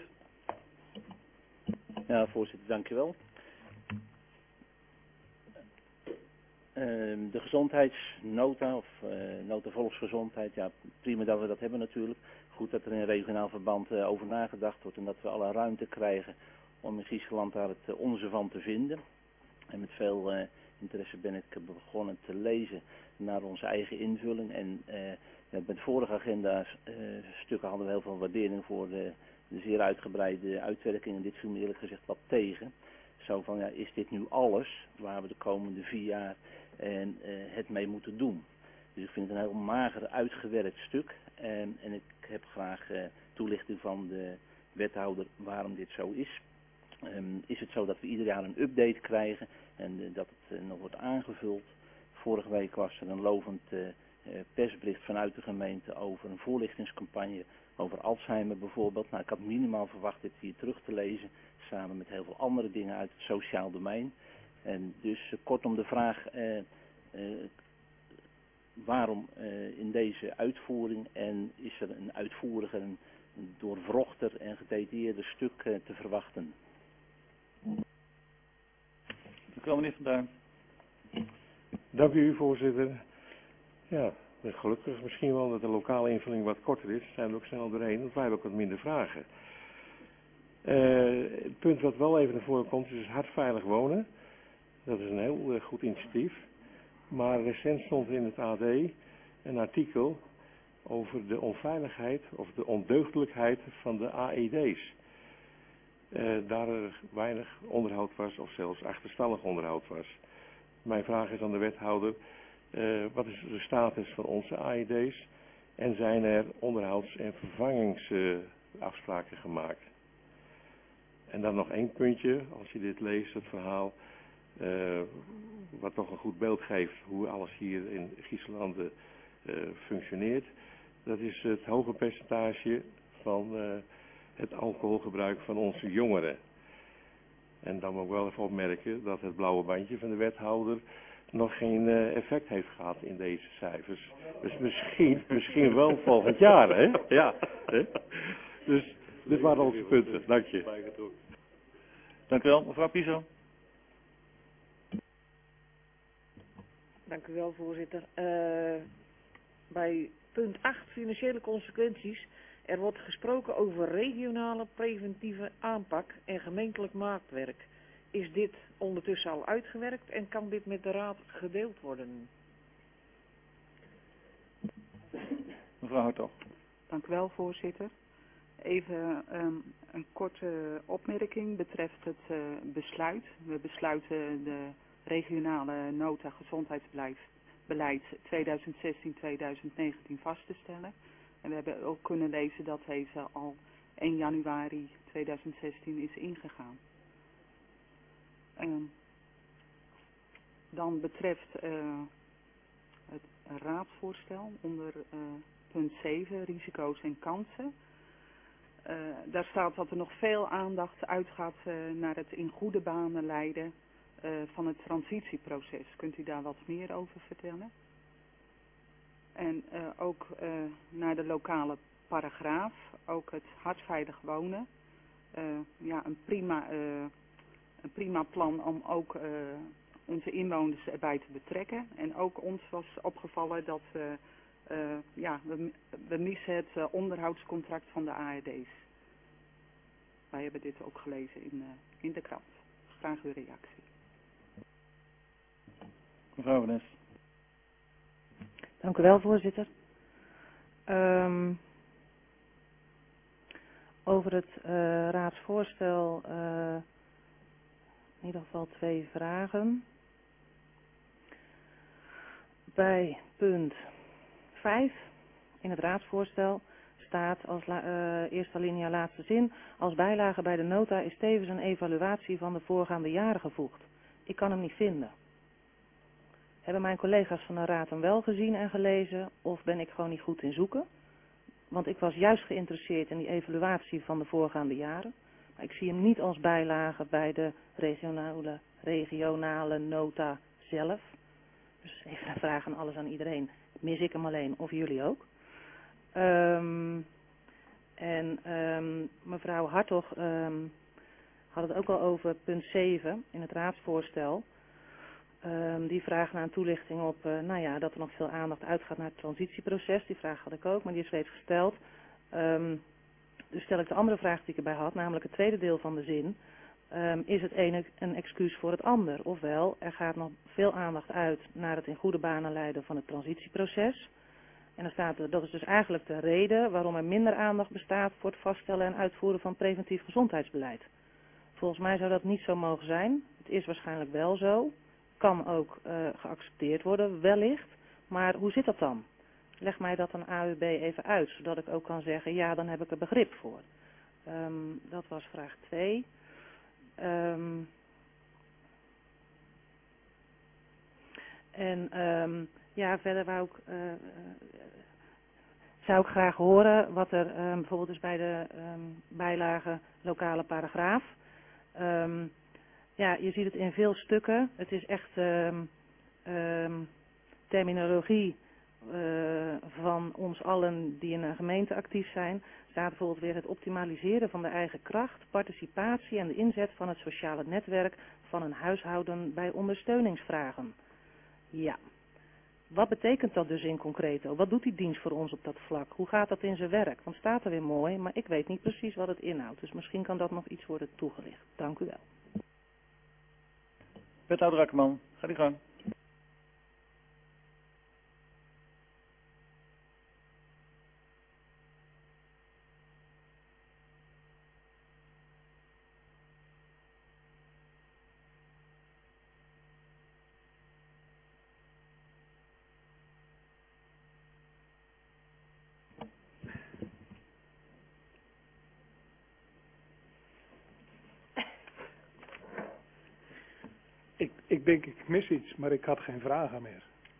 Ja, voorzitter, dankjewel. De gezondheidsnota of nota volksgezondheid, ja prima dat we dat hebben natuurlijk. Goed dat er in regionaal verband over nagedacht wordt en dat we alle ruimte krijgen om in Giesgeland daar het onze van te vinden. En met veel interesse ben ik begonnen te lezen naar onze eigen invulling. En met de vorige agenda stukken hadden we heel veel waardering voor de zeer uitgebreide uitwerking. En dit viel me eerlijk gezegd wat tegen. Zo van, ja, is dit nu alles waar we de komende 4 jaar het mee moeten doen? Dus ik vind het een heel mager uitgewerkt stuk. En ik heb graag toelichting van de wethouder waarom dit zo is. Is het zo dat we ieder jaar een update krijgen en dat het nog wordt aangevuld? Vorige week was er een lovend persbericht vanuit de gemeente over een voorlichtingscampagne over Alzheimer bijvoorbeeld. Nou, ik had minimaal verwacht dit hier terug te lezen, samen met heel veel andere dingen uit het sociaal domein. En dus kortom de vraag, waarom in deze uitvoering en is er een uitvoeriger, een doorwrochter en gedetailleerder stuk te verwachten? Dank u wel, meneer Van Duin. Dank u, voorzitter. Ja, gelukkig misschien wel dat de lokale invulling wat korter is. Zijn we ook snel doorheen, want wij hebben ook wat minder vragen. Het punt wat wel even naar voren komt is hartveilig wonen. Dat is een heel goed initiatief. Maar recent stond in het AD een artikel over de onveiligheid of de ondeugdelijkheid van de AED's. Daar er weinig onderhoud was of zelfs achterstallig onderhoud was. Mijn vraag is aan de wethouder, wat is de status van onze AED's en zijn er onderhouds- en vervangingsafspraken gemaakt? En dan nog 1 puntje, als je dit leest, het verhaal, wat toch een goed beeld geeft hoe alles hier in Giesgelanden functioneert. Dat is het hoge percentage van het alcoholgebruik van onze jongeren. En dan moet ik wel even opmerken dat het blauwe bandje van de wethouder nog geen effect heeft gehad in deze cijfers. Dus misschien wel volgend jaar, hè? Ja. Hè? Dus dit waren onze punten. Dank je. Dank u wel, mevrouw Piso. Dank u wel, voorzitter. Bij punt 8, financiële consequenties. Er wordt gesproken over regionale preventieve aanpak en gemeentelijk maatwerk. Is dit ondertussen al uitgewerkt en kan dit met de raad gedeeld worden? Mevrouw Hartog. Dank u wel, voorzitter. Even een korte opmerking betreft het besluit. We besluiten de regionale nota gezondheidsbeleid 2016-2019 vast te stellen. En we hebben ook kunnen lezen dat deze al 1 januari 2016 is ingegaan. Dan betreft het raadsvoorstel onder punt 7, risico's en kansen. Daar staat dat er nog veel aandacht uitgaat naar het in goede banen leiden van het transitieproces. Kunt u daar wat meer over vertellen? En ook naar de lokale paragraaf, ook het hartveilig wonen. Ja, een prima plan om ook onze inwoners erbij te betrekken. En ook ons was opgevallen dat we missen het onderhoudscontract van de AED's. Wij hebben dit ook gelezen in de krant. Graag uw reactie. Mevrouw Van Nes. Dank u wel, voorzitter. Over het raadsvoorstel in ieder geval 2 vragen. Bij punt 5 in het raadsvoorstel staat als eerste alinea laatste zin: als bijlage bij de nota is tevens een evaluatie van de voorgaande jaren gevoegd. Ik kan hem niet vinden. Hebben mijn collega's van de raad hem wel gezien en gelezen of ben ik gewoon niet goed in zoeken? Want ik was juist geïnteresseerd in die evaluatie van de voorgaande jaren. Maar ik zie hem niet als bijlage bij de regionale nota zelf. Dus even een vraag aan alles aan iedereen. Mis ik hem alleen of jullie ook? Mevrouw Hartog had het ook al over punt 7 in het raadsvoorstel. Die vraag naar een toelichting op, dat er nog veel aandacht uitgaat naar het transitieproces. Die vraag had ik ook, maar die is reeds gesteld. Dus stel ik de andere vraag die ik erbij had, namelijk het tweede deel van de zin. Is het ene een excuus voor het ander? Ofwel, er gaat nog veel aandacht uit naar het in goede banen leiden van het transitieproces. En dan staat er, dat is dus eigenlijk de reden waarom er minder aandacht bestaat voor het vaststellen en uitvoeren van preventief gezondheidsbeleid. Volgens mij zou dat niet zo mogen zijn. Het is waarschijnlijk wel zo. Kan ook geaccepteerd worden, wellicht. Maar hoe zit dat dan? Leg mij dat aan AUB even uit, zodat ik ook kan zeggen, ja, dan heb ik er begrip voor. Dat was vraag 2. Verder zou ik graag horen wat er bijvoorbeeld is bij de bijlage lokale paragraaf. Je ziet het in veel stukken. Het is echt terminologie van ons allen die in een gemeente actief zijn. Staat bijvoorbeeld weer het optimaliseren van de eigen kracht, participatie en de inzet van het sociale netwerk van een huishouden bij ondersteuningsvragen. Ja. Wat betekent dat dus in concreto? Wat doet die dienst voor ons op dat vlak? Hoe gaat dat in zijn werk? Want het staat er weer mooi, maar ik weet niet precies wat het inhoudt. Dus misschien kan dat nog iets worden toegelicht. Dank u wel. Wethouder Akkerman, ga die gang. Ik denk ik mis iets, maar ik had geen vragen meer.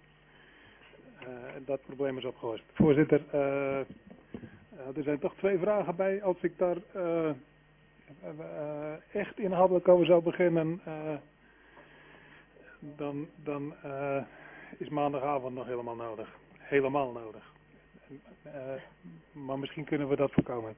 Dat probleem is opgelost. Voorzitter, er zijn toch 2 vragen bij. Als ik daar echt inhoudelijk over zou beginnen, dan is maandagavond nog helemaal nodig. Helemaal nodig. Maar misschien kunnen we dat voorkomen.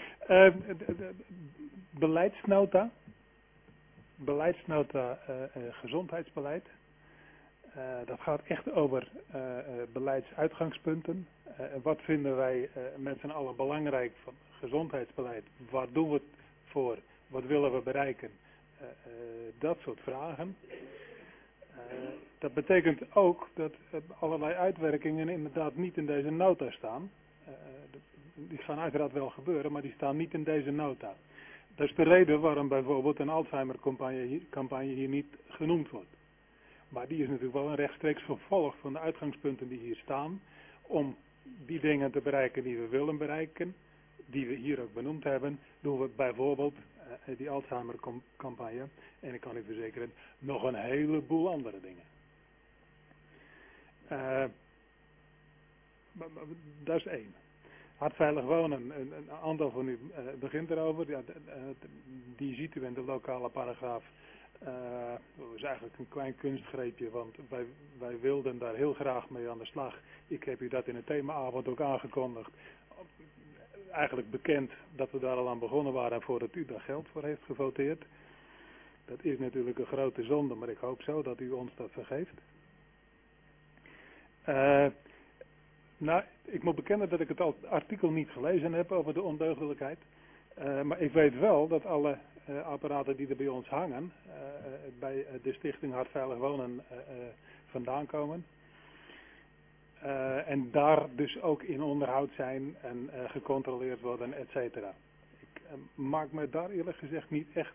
Beleidsnota. Beleidsnota gezondheidsbeleid. Dat gaat echt over beleidsuitgangspunten. Wat vinden wij met z'n allen belangrijk van gezondheidsbeleid? Waar doen we het voor? Wat willen we bereiken? Dat soort vragen. Dat betekent ook dat allerlei uitwerkingen inderdaad niet in deze nota staan. Die gaan uiteraard wel gebeuren, maar die staan niet in deze nota. Dat is de reden waarom bijvoorbeeld een Alzheimer-campagne hier niet genoemd wordt. Maar die is natuurlijk wel een rechtstreeks vervolg van de uitgangspunten die hier staan. Om die dingen te bereiken die we willen bereiken, die we hier ook benoemd hebben, doen we bijvoorbeeld die Alzheimer-campagne. En ik kan u verzekeren, nog een heleboel andere dingen. Dat is 1. Hartveilig wonen, een aantal van u begint erover. Ja, die ziet u in de lokale paragraaf. Dat is eigenlijk een klein kunstgreepje, want wij wilden daar heel graag mee aan de slag. Ik heb u dat in het themaavond ook aangekondigd. Eigenlijk bekend dat we daar al aan begonnen waren voordat u daar geld voor heeft gevoteerd. Dat is natuurlijk een grote zonde, maar ik hoop zo dat u ons dat vergeeft. Ik moet bekennen dat ik het artikel niet gelezen heb over de ondeugdelijkheid. Maar ik weet wel dat alle apparaten die er bij ons hangen, bij de stichting Hartveilig Wonen vandaan komen. En daar dus ook in onderhoud zijn en gecontroleerd worden, et cetera. Ik maak me daar eerlijk gezegd niet echt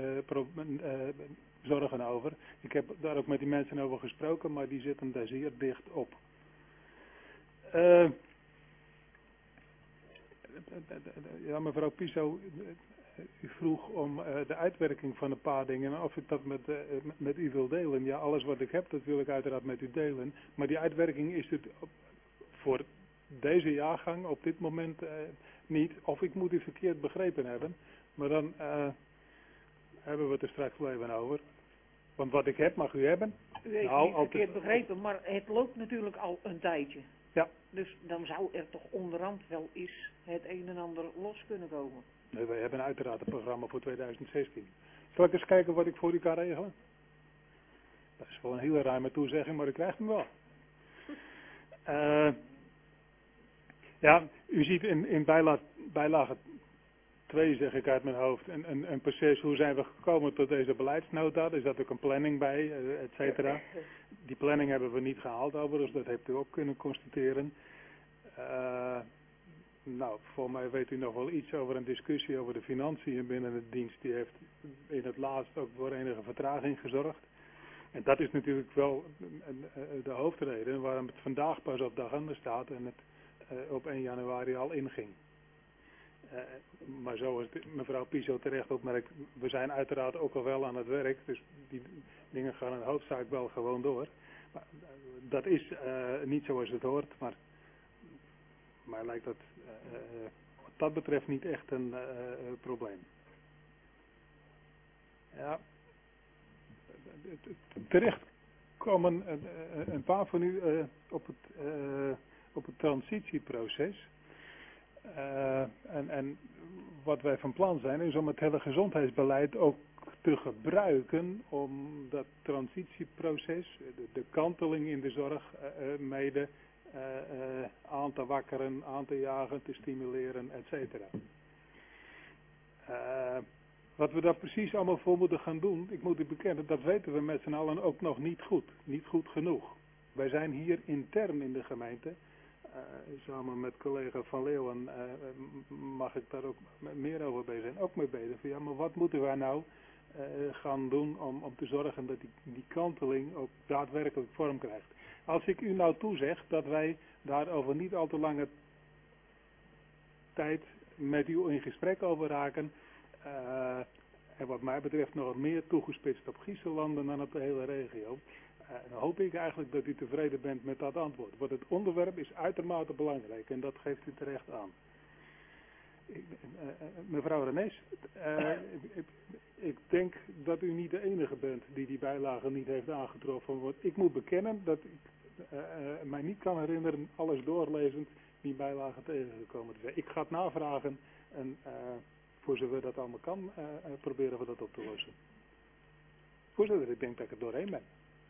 zorgen over. Ik heb daar ook met die mensen over gesproken, maar die zitten daar zeer dicht op. Ja, mevrouw Piso, u vroeg om de uitwerking van een paar dingen en of ik dat met u wil delen. Ja, alles wat ik heb, dat wil ik uiteraard met u delen. Maar die uitwerking is het voor deze jaargang op dit moment niet. Of ik moet u verkeerd begrepen hebben. Maar dan hebben we het er straks wel even over. Want wat ik heb mag u hebben. U heeft niet verkeerd begrepen, maar het loopt natuurlijk al een tijdje. Ja. Dus dan zou er toch onderhand wel eens het een en ander los kunnen komen. Nee, wij hebben uiteraard een programma voor 2016. Zal ik eens kijken wat ik voor u kan regelen? Dat is wel een hele ruime toezegging, maar u krijgt hem wel. Ja, u ziet in bijlage 2, zeg ik uit mijn hoofd, een proces, hoe zijn we gekomen tot deze beleidsnota. Er zat ook een planning bij, et cetera. Die planning hebben we niet gehaald overigens, dat heeft u ook kunnen constateren. Nou, voor mij weet u nog wel iets over een discussie over de financiën binnen de dienst. Die heeft in het laatst ook voor enige vertraging gezorgd. En dat is natuurlijk wel de hoofdreden waarom het vandaag pas op de agenda staat en het op 1 januari al inging. Maar zoals mevrouw Piso terecht opmerkt, we zijn uiteraard ook al wel aan het werk, dus die dingen gaan in hoofdzaak wel gewoon door. Maar, dat is niet zoals het hoort, maar mij lijkt dat wat dat betreft niet echt een probleem. Ja, terecht komen een paar van u op het transitieproces. En wat wij van plan zijn is om het hele gezondheidsbeleid ook te gebruiken om dat transitieproces, de kanteling in de zorg mede aan te wakkeren, aan te jagen, te stimuleren, et cetera. Wat we daar precies allemaal voor moeten gaan doen, ik moet u bekennen, dat weten we met z'n allen ook nog niet goed. Niet goed genoeg. Wij zijn hier intern in de gemeente, samen met collega Van Leeuwen, mag ik daar ook meer over bezig zijn, ook mee bezig. Ja, maar wat moeten wij nou gaan doen om te zorgen dat die kanteling ook daadwerkelijk vorm krijgt. Als ik u nou toezeg dat wij daar over niet al te lange tijd met u in gesprek over raken, en wat mij betreft nog wat meer toegespitst op Griezenlanden dan op de hele regio, dan hoop ik eigenlijk dat u tevreden bent met dat antwoord. Want het onderwerp is uitermate belangrijk en dat geeft u terecht aan. Mevrouw Renes, ik denk dat u niet de enige bent die bijlage niet heeft aangetroffen. Want ik moet bekennen dat ik mij niet kan herinneren, alles doorlezend, die bijlage tegengekomen te zijn. Ik ga het navragen en voor zover dat allemaal kan, proberen we dat op te lossen. Voorzitter, ik denk dat ik er doorheen ben.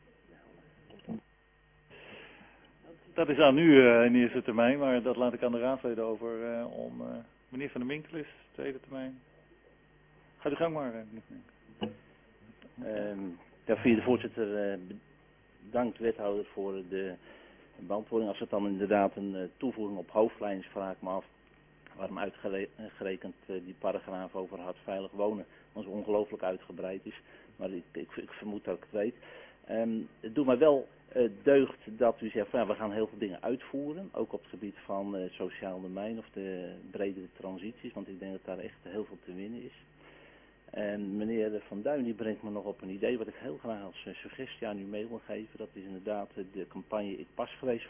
Dat is aan u in eerste termijn, maar dat laat ik aan de raadsleden over om... meneer Van der Minkel is tweede termijn. Ga de gang maar, meneer Van der Minkel. Ja, via de voorzitter bedankt wethouder voor de beantwoording. Als het dan inderdaad een toevoeging op hoofdlijn is, vraag ik me af waarom uitgerekend die paragraaf over hard veilig wonen ons ongelooflijk uitgebreid is. Maar ik vermoed dat ik het weet. Het doet mij wel deugd dat u zegt van ja, we gaan heel veel dingen uitvoeren. Ook op het gebied van sociaal domein of de bredere transities. Want ik denk dat daar echt heel veel te winnen is. En meneer Van Duin die brengt me nog op een idee wat ik heel graag als suggestie aan u mee wil geven. Dat is inderdaad de campagne Ik Pas geweest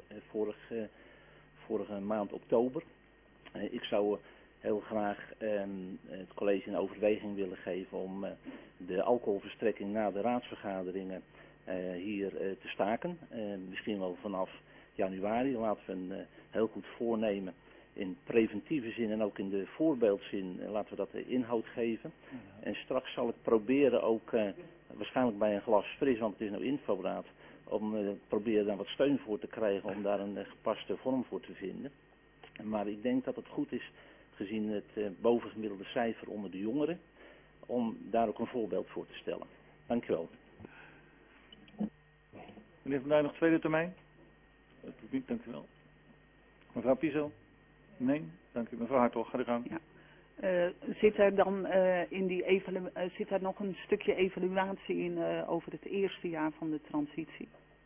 vorige maand oktober. Ik zou heel graag het college in overweging willen geven om de alcoholverstrekking na de raadsvergaderingen hier te staken. Misschien wel vanaf januari. Laten we een heel goed voornemen in preventieve zin en ook in de voorbeeldzin. Laten we dat de inhoud geven. En straks zal ik proberen ook, waarschijnlijk bij een glas fris, want het is nou inforaad, om proberen daar wat steun voor te krijgen om daar een gepaste vorm voor te vinden. Maar ik denk dat het goed is, gezien het bovengemiddelde cijfer onder de jongeren, om daar ook een voorbeeld voor te stellen. Dank u wel. Meneer Van Duin, nog tweede termijn? Dank u wel. Mevrouw Piso? Nee? Dank u. Mevrouw Hartog, ga de gang. Ja. Zit er dan zit er nog een stukje evaluatie in over het eerste jaar van de transitie?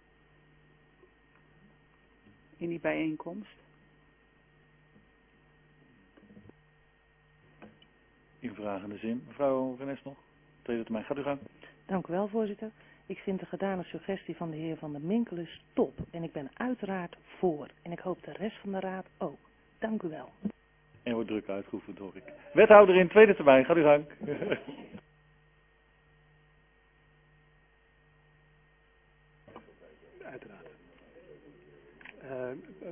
In die bijeenkomst? In vragende zin. Mevrouw Renes nog? Tweede termijn. Gaat u gang. Dank u wel, voorzitter. Ik vind de gedane suggestie van de heer Van der Minkelus top. En ik ben uiteraard voor. En ik hoop de rest van de raad ook. Dank u wel. En wordt druk uitgeoefend, hoor ik. Wethouder in tweede termijn. Gaat u gang. Uiteraard.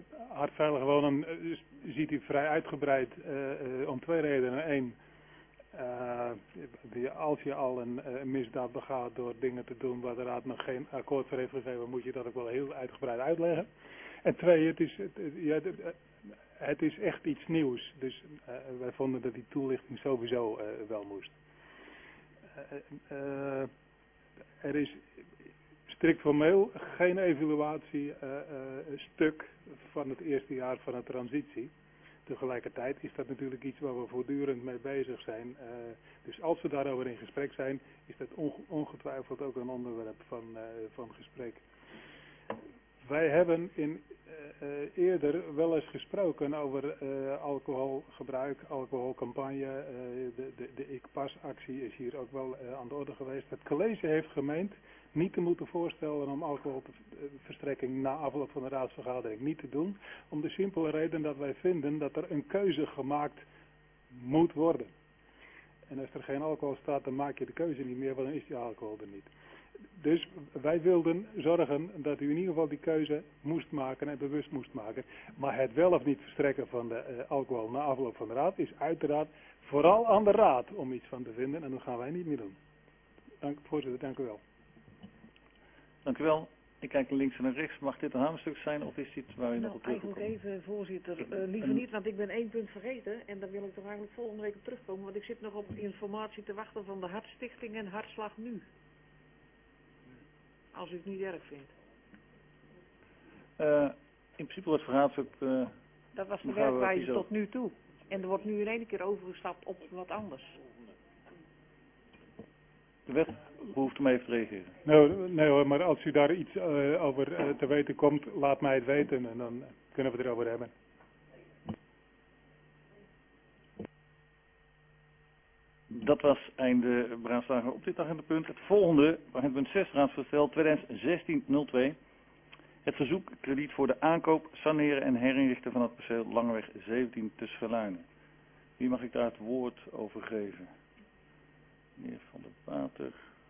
Hardveilig wonen ziet u vrij uitgebreid om twee redenen. Eén, Als je al een misdaad begaat door dingen te doen waar de raad nog geen akkoord voor heeft gegeven, moet je dat ook wel heel uitgebreid uitleggen. En twee, het is echt iets nieuws. Dus wij vonden dat die toelichting sowieso wel moest. Er is strikt formeel geen evaluatiestuk van het eerste jaar van de transitie. Tegelijkertijd is dat natuurlijk iets waar we voortdurend mee bezig zijn. Dus als we daarover in gesprek zijn, is dat ongetwijfeld ook een onderwerp van gesprek. Wij hebben eerder wel eens gesproken over alcoholgebruik, alcoholcampagne. De Ik Pas actie is hier ook wel aan de orde geweest. Het college heeft gemeend niet te moeten voorstellen om alcoholverstrekking na afloop van de raadsvergadering niet te doen. Om de simpele reden dat wij vinden dat er een keuze gemaakt moet worden. En als er geen alcohol staat, dan maak je de keuze niet meer, want dan is die alcohol er niet. Dus wij wilden zorgen dat u in ieder geval die keuze moest maken en bewust moest maken. Maar het wel of niet verstrekken van de alcohol na afloop van de raad is uiteraard vooral aan de raad om iets van te vinden en dat gaan wij niet meer doen. Voorzitter, dank u wel. Dank u wel. Ik kijk naar links en naar rechts. Mag dit een hamerstuk zijn of is dit waar u nog op terugkomt? Eigenlijk even, voorzitter. Liever niet, want ik ben 1 punt vergeten. En daar wil ik toch eigenlijk volgende week op terugkomen. Want ik zit nog op informatie te wachten van de Hartstichting en Hartslag Nu. Als u het niet erg vindt. In principe wordt vergaderd ook... dat was de werkwijze tot nu toe. En er wordt nu in één keer overgestapt op wat anders. De wet behoeft om even te reageren. Nee hoor, maar als u daar iets over te weten komt, laat mij het weten en dan kunnen we het erover hebben. Dat was einde beraadslaging op dit agendapunt. Het volgende, agendapunt 6, raadsvoorstel 2016-02. Het verzoek krediet voor de aankoop, saneren en herinrichten van het perceel Langeweg 17 te Scherluinen. Wie mag ik daar het woord over geven? Meneer Van der Water.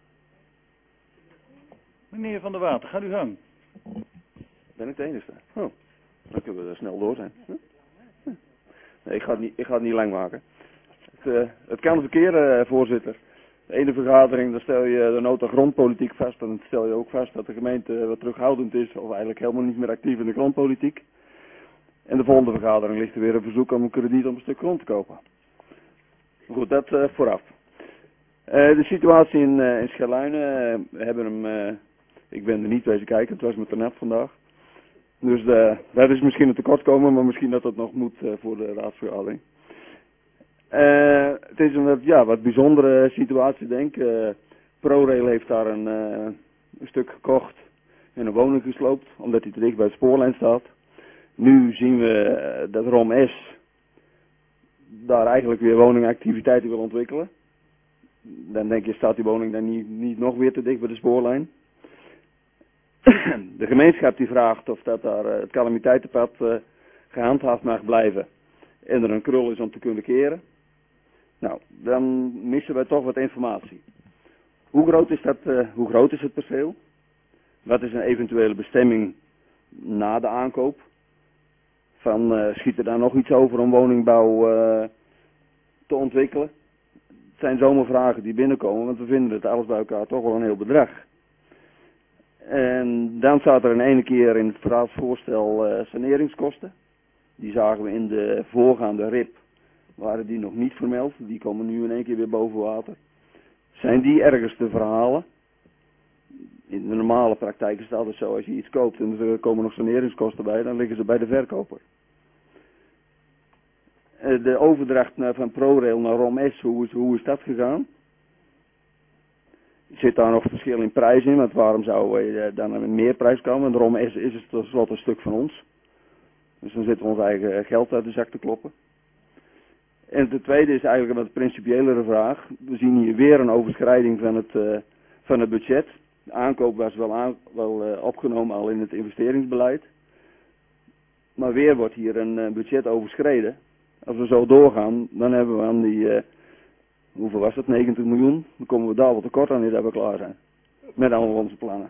Meneer Van der Water, gaat uw gang. Ben ik de enige? Oh, dan kunnen we er snel door zijn. Nee, ik ga het niet lang maken. Het kan verkeren, voorzitter. De ene vergadering, dan stel je de nota grondpolitiek vast. En dan stel je ook vast dat de gemeente wat terughoudend is. Of eigenlijk helemaal niet meer actief in de grondpolitiek. En de volgende vergadering ligt er weer een verzoek om een krediet om een stuk grond te kopen. Goed, dat vooraf. De situatie in Scherluinen, we hebben hem, ik ben er niet wezen kijken, het was met de net vandaag. Dus dat is misschien een tekortkomen, maar misschien dat nog moet voor de raadsvergadering. Het is een wat bijzondere situatie, denk ik. ProRail heeft daar een stuk gekocht en een woning gesloopt, omdat hij te dicht bij de spoorlijn staat. Nu zien we dat ROM S daar eigenlijk weer woningactiviteiten wil ontwikkelen. Dan denk je, staat die woning dan niet nog weer te dicht bij de spoorlijn? De gemeenschap die vraagt of dat daar het calamiteitenpad gehandhaafd mag blijven en er een krul is om te kunnen keren. Nou, dan missen wij toch wat informatie. Hoe groot is het perceel? Wat is een eventuele bestemming na de aankoop? Schiet er daar nog iets over om woningbouw te ontwikkelen? Het zijn zomaar vragen die binnenkomen, want we vinden het alles bij elkaar toch wel een heel bedrag. En dan staat er in ene keer in het raadsvoorstel saneringskosten. Die zagen we in de voorgaande RIP, waren die nog niet vermeld. Die komen nu in één keer weer boven water. Zijn die ergens te verhalen? In de normale praktijk is het altijd zo, als je iets koopt en er komen nog saneringskosten bij, dan liggen ze bij de verkoper. De overdracht van ProRail naar ROM-S, hoe is dat gegaan? Zit daar nog verschil in prijs in, want waarom zou je dan met meer prijs komen? Want ROM-S is het tenslotte een stuk van ons. Dus dan zitten we ons eigen geld uit de zak te kloppen. En ten tweede is eigenlijk een wat principiëlere vraag. We zien hier weer een overschrijding van het budget. De aankoop was wel opgenomen al in het investeringsbeleid. Maar weer wordt hier een budget overschreden. Als we zo doorgaan, dan hebben we aan die, hoeveel was het, 90 miljoen. Dan komen we daar wel tekort aan dat we klaar zijn. Met allemaal onze plannen.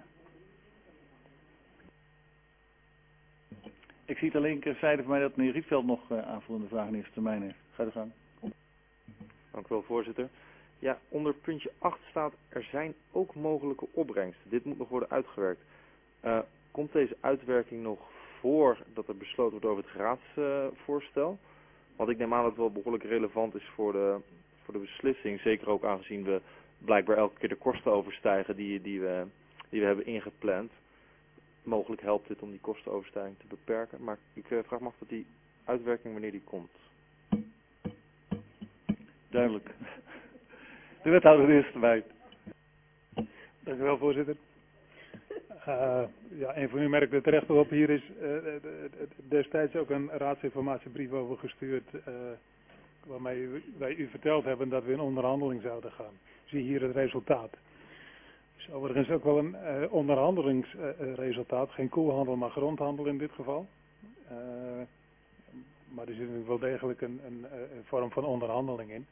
Ik zie het alleen keerzijde van mij dat meneer Rietveld nog aanvullende vragen in eerste termijn heeft. Ga je gang. Dank u wel, voorzitter. Ja, onder puntje 8 staat, er zijn ook mogelijke opbrengsten. Dit moet nog worden uitgewerkt. Komt deze uitwerking nog voordat er besloten wordt over het raadsvoorstel? Want ik neem aan dat het wel behoorlijk relevant is voor de beslissing. Zeker ook aangezien we blijkbaar elke keer de kosten overstijgen die we hebben ingepland. Mogelijk helpt dit om die kostenoverstijging te beperken. Maar ik vraag me af dat die uitwerking wanneer die komt. Duidelijk. De wethouder is erbij. Dank u wel, voorzitter. Ja, een van u merkte terecht op. Hier is destijds ook een raadsinformatiebrief over gestuurd, waarmee wij u verteld hebben dat we in onderhandeling zouden gaan. Zie hier het resultaat. Dus overigens ook wel een onderhandelingsresultaat. Geen koehandel, maar grondhandel in dit geval. Maar er zit natuurlijk wel degelijk een vorm van onderhandeling in.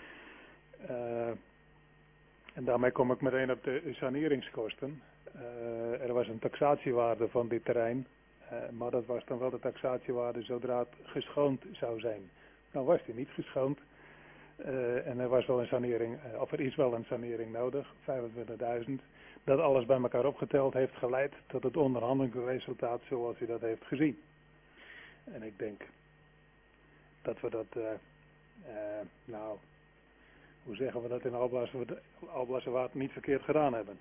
En daarmee kom ik meteen op de saneringskosten. Er was een taxatiewaarde van dit terrein, maar dat was dan wel de taxatiewaarde zodra het geschoond zou zijn. Nou was die niet geschoond en er was wel een sanering, of er is wel een sanering nodig, 25.000. Dat alles bij elkaar opgeteld heeft geleid tot het onderhandelingsresultaat zoals u dat heeft gezien. En ik denk dat we dat, nou, hoe zeggen we dat in Alblasserwaard niet verkeerd gedaan hebben.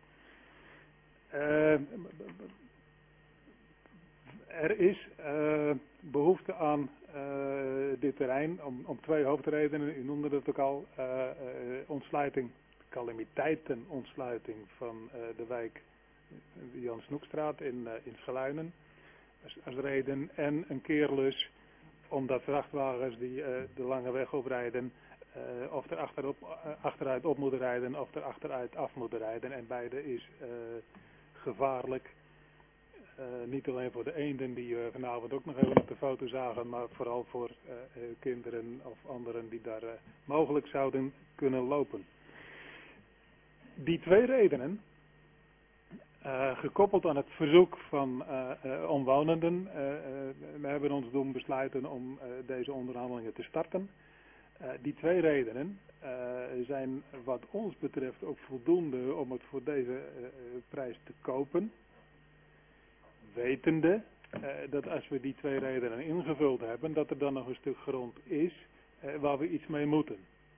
Er is behoefte aan dit terrein om twee hoofdredenen. U noemde het ook al, ontsluiting, calamiteitenontsluiting van de wijk Jan Snoekstraat in Scheluinen als reden. En een keerlus omdat vrachtwagens die de lange weg oprijden, of er achteruit op moeten rijden of er achteruit af moeten rijden. En beide is gevaarlijk. Niet alleen voor de eenden die we vanavond ook nog even op de foto zagen, maar vooral voor kinderen of anderen die daar mogelijk zouden kunnen lopen. Die twee redenen, gekoppeld aan het verzoek van omwonenden, we hebben ons doen besluiten om deze onderhandelingen te starten. Die twee redenen zijn wat ons betreft ook voldoende om het voor deze prijs te kopen. Wetende dat als we die twee redenen ingevuld hebben, dat er dan nog een stuk grond is waar we iets mee moeten.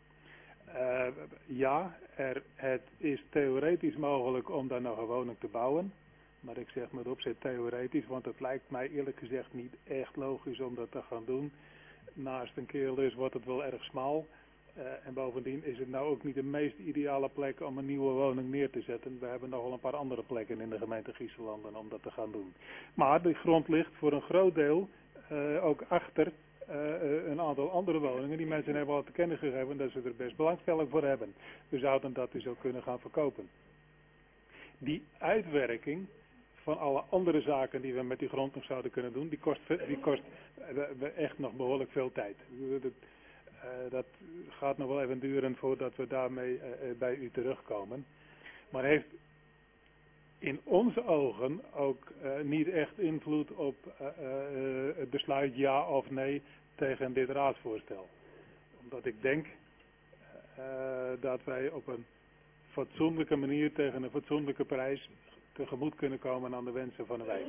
Ja, het is theoretisch mogelijk om daar nog een woning te bouwen. Maar ik zeg met opzet theoretisch, want het lijkt mij eerlijk gezegd niet echt logisch om dat te gaan doen. Naast een keerlus wordt het wel erg smal. En bovendien is het nou ook niet de meest ideale plek om een nieuwe woning neer te zetten. We hebben nogal een paar andere plekken in de gemeente Giesselanden om dat te gaan doen. Maar de grond ligt voor een groot deel ook achter een aantal andere woningen. Die mensen hebben al te kennen gegeven dat ze er best belangstelling voor hebben. We zouden dat dus ook kunnen gaan verkopen. Die uitwerking van alle andere zaken die we met die grond nog zouden kunnen doen, die kost echt nog behoorlijk veel tijd. Dat gaat nog wel even duren voordat we daarmee bij u terugkomen. Maar heeft in onze ogen ook niet echt invloed op het besluit ja of nee tegen dit raadsvoorstel. Omdat ik denk dat wij op een fatsoenlijke manier tegen een fatsoenlijke prijs tegemoet kunnen komen aan de wensen van de wijk.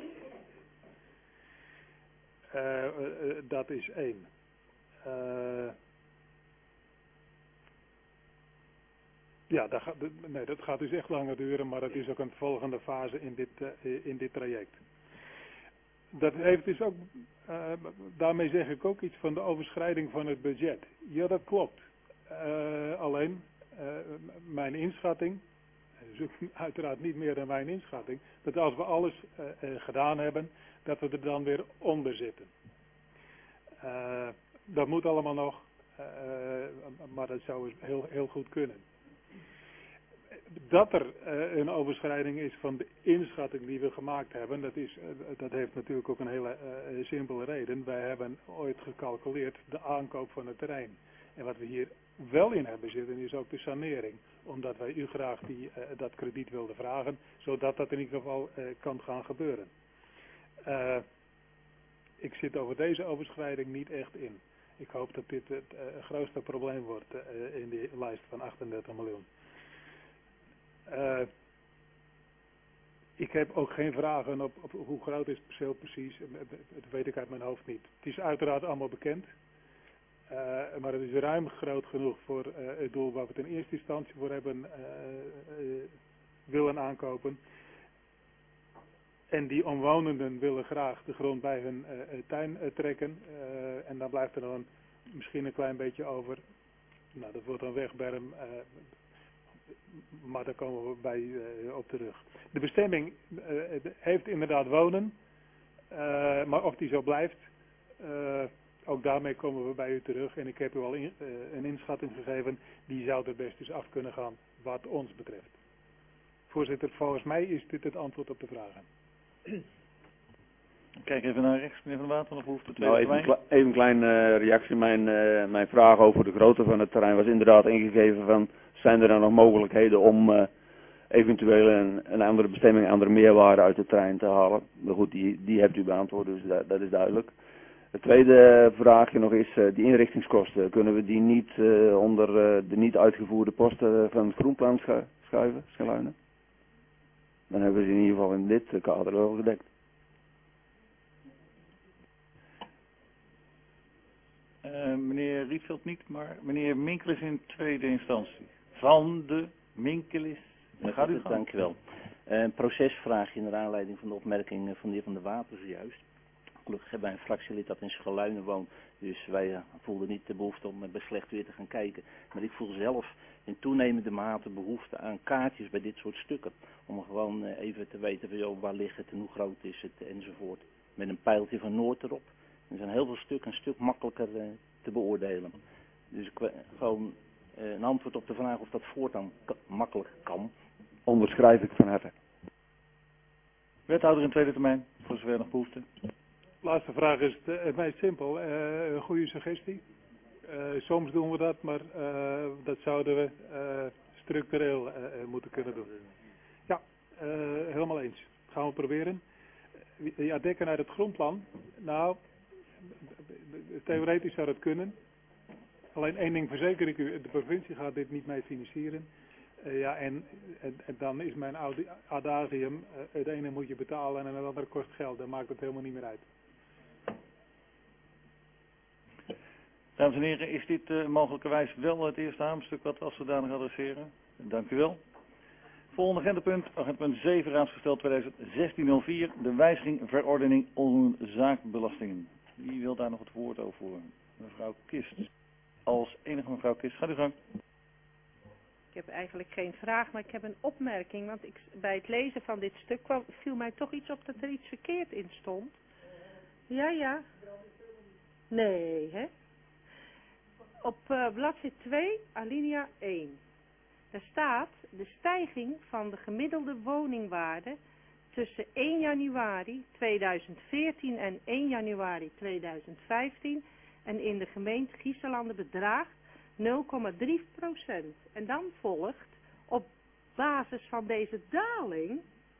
Dat is één. Ja, dat gaat dus echt langer duren, maar dat is ook een volgende fase in dit traject. Dat heeft dus ook, daarmee zeg ik ook iets van de overschrijding van het budget. Ja, dat klopt. Alleen, mijn inschatting, dus uiteraard niet meer dan mijn inschatting, dat als we alles gedaan hebben, dat we er dan weer onder zitten. Dat moet allemaal nog, maar dat zou heel goed kunnen. Dat er een overschrijding is van de inschatting die we gemaakt hebben, dat heeft natuurlijk ook een hele simpele reden. Wij hebben ooit gecalculeerd de aankoop van het terrein. En wat we hier wel in hebben zitten is ook de sanering. Omdat wij u graag dat krediet wilden vragen, zodat dat in ieder geval kan gaan gebeuren. Ik zit over deze overschrijding niet echt in. Ik hoop dat dit het grootste probleem wordt in die lijst van 38 miljoen. Ik heb ook geen vragen op hoe groot is het perceel precies. Dat weet ik uit mijn hoofd niet. Het is uiteraard allemaal bekend. Maar het is ruim groot genoeg voor het doel waar we het in eerste instantie voor hebben willen aankopen. En die omwonenden willen graag de grond bij hun tuin trekken. En dan blijft er dan misschien een klein beetje over. Nou, dat wordt een wegberm. Maar daar komen we bij op terug. De bestemming heeft inderdaad wonen. Maar of die zo blijft, ook daarmee komen we bij u terug. En ik heb u al een inschatting gegeven. Die zou er best eens af kunnen gaan wat ons betreft. Voorzitter, volgens mij is dit het antwoord op de vragen. Kijk even naar rechts, meneer Van der Water, nog behoefte twee. Nou, even een kleine reactie. Mijn vraag over de grootte van het terrein was inderdaad ingegeven van, zijn er dan nog mogelijkheden om eventueel een andere bestemming, een andere meerwaarde uit het terrein te halen? Maar goed, die hebt u beantwoord, dus dat is duidelijk. Het tweede vraagje nog is, die inrichtingskosten, kunnen we die niet onder de niet uitgevoerde posten van het groenplan schuiven, Scheluinen? Dan hebben we ze in ieder geval in dit kader wel gedekt. Meneer Rietveld niet, maar meneer Minkelis in tweede instantie. Van de Minkelis. Gaat u gaan. Dank u wel. Een procesvraagje naar aanleiding van de opmerking van de heer Van der Water zojuist. Gelukkig hebben wij een fractielid dat in Scheluinen woont. Dus wij voelden niet de behoefte om bij slecht weer te gaan kijken. Maar ik voel zelf in toenemende mate behoefte aan kaartjes bij dit soort stukken. Om gewoon even te weten van, joh, waar ligt het en hoe groot is het enzovoort. Met een pijltje van Noord erop. Er zijn heel veel stukken een stuk makkelijker te beoordelen. Dus gewoon een antwoord op de vraag of dat voortaan makkelijk kan. Onderschrijf ik van harte. Wethouder in tweede termijn, voor zover nog behoefte. Laatste vraag is het meest simpel. Een goede suggestie. Soms doen we dat, maar dat zouden we structureel moeten kunnen doen. Ja, helemaal eens. Gaan we proberen. Ja, dekken uit het grondplan. Nou, theoretisch zou dat kunnen. Alleen één ding verzeker ik u, de provincie gaat dit niet mee financieren. En dan is mijn adagium, het ene moet je betalen en het andere kost geld. Dan maakt het helemaal niet meer uit. Dames en heren, is dit mogelijkerwijs wel het eerste hamerstuk wat we als zodanig adresseren? Dank u wel. Volgende agendapunt, agendapunt 7, raadsvoorstel 2016-04, de wijziging verordening zaakbelastingen. Wie wil daar nog het woord over voeren? Mevrouw Kist. Als enige mevrouw Kist, gaat u gang. Ik heb eigenlijk geen vraag, maar ik heb een opmerking. Want bij het lezen van dit stuk viel mij toch iets op dat er iets verkeerd in stond. Ja. Nee, hè? Op bladzijde 2, alinea 1. Daar staat de stijging van de gemiddelde woningwaarde tussen 1 januari 2014 en 1 januari 2015 en in de gemeente Giesserlanden bedraagt 0,3%. En dan volgt op basis van deze daling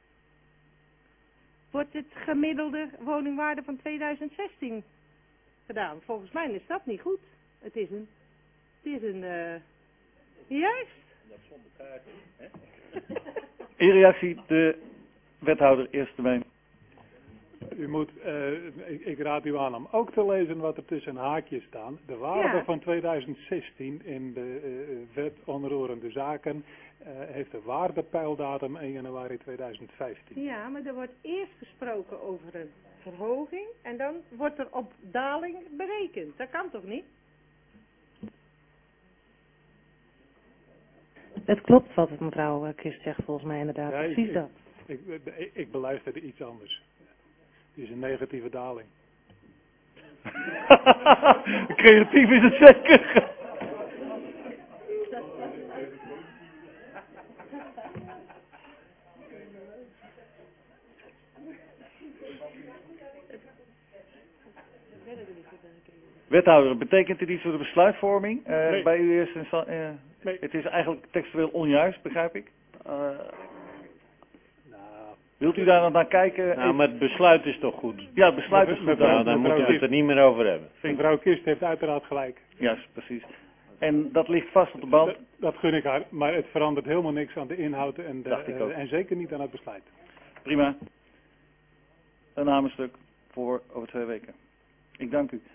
wordt het gemiddelde woningwaarde van 2016 gedaan. Volgens mij is dat niet goed. Het is een juist. Dat zonder kaarten, hè? In reactie, de wethouder, eerste termijn. U moet, ik raad u aan om ook te lezen wat er tussen haakjes staan. De waarde van 2016 in de wet onroerende zaken heeft de waardepeildatum 1 januari 2015. Ja, maar er wordt eerst gesproken over een verhoging en dan wordt er op daling berekend. Dat kan toch niet? Het klopt wat mevrouw Kist zegt volgens mij inderdaad. Ja, precies dat. Ik beluisterde iets anders. Het is een negatieve daling. Creatief is het zeker. Wethouder, betekent dit iets voor de besluitvorming? Nee. Bij u eerst nee. Het is eigenlijk textueel onjuist, begrijp ik? Wilt u daar dan naar kijken? Nou, maar het besluit is toch goed? Ja, het besluit is goed. Nou, dan moeten we het er niet meer over hebben. Mevrouw Kist heeft uiteraard gelijk. Ja, precies. En dat ligt vast op de band. Dat gun ik haar, maar het verandert helemaal niks aan de inhoud en zeker niet aan het besluit. Prima. Een namenstuk voor over 2 weken. Ik dank u.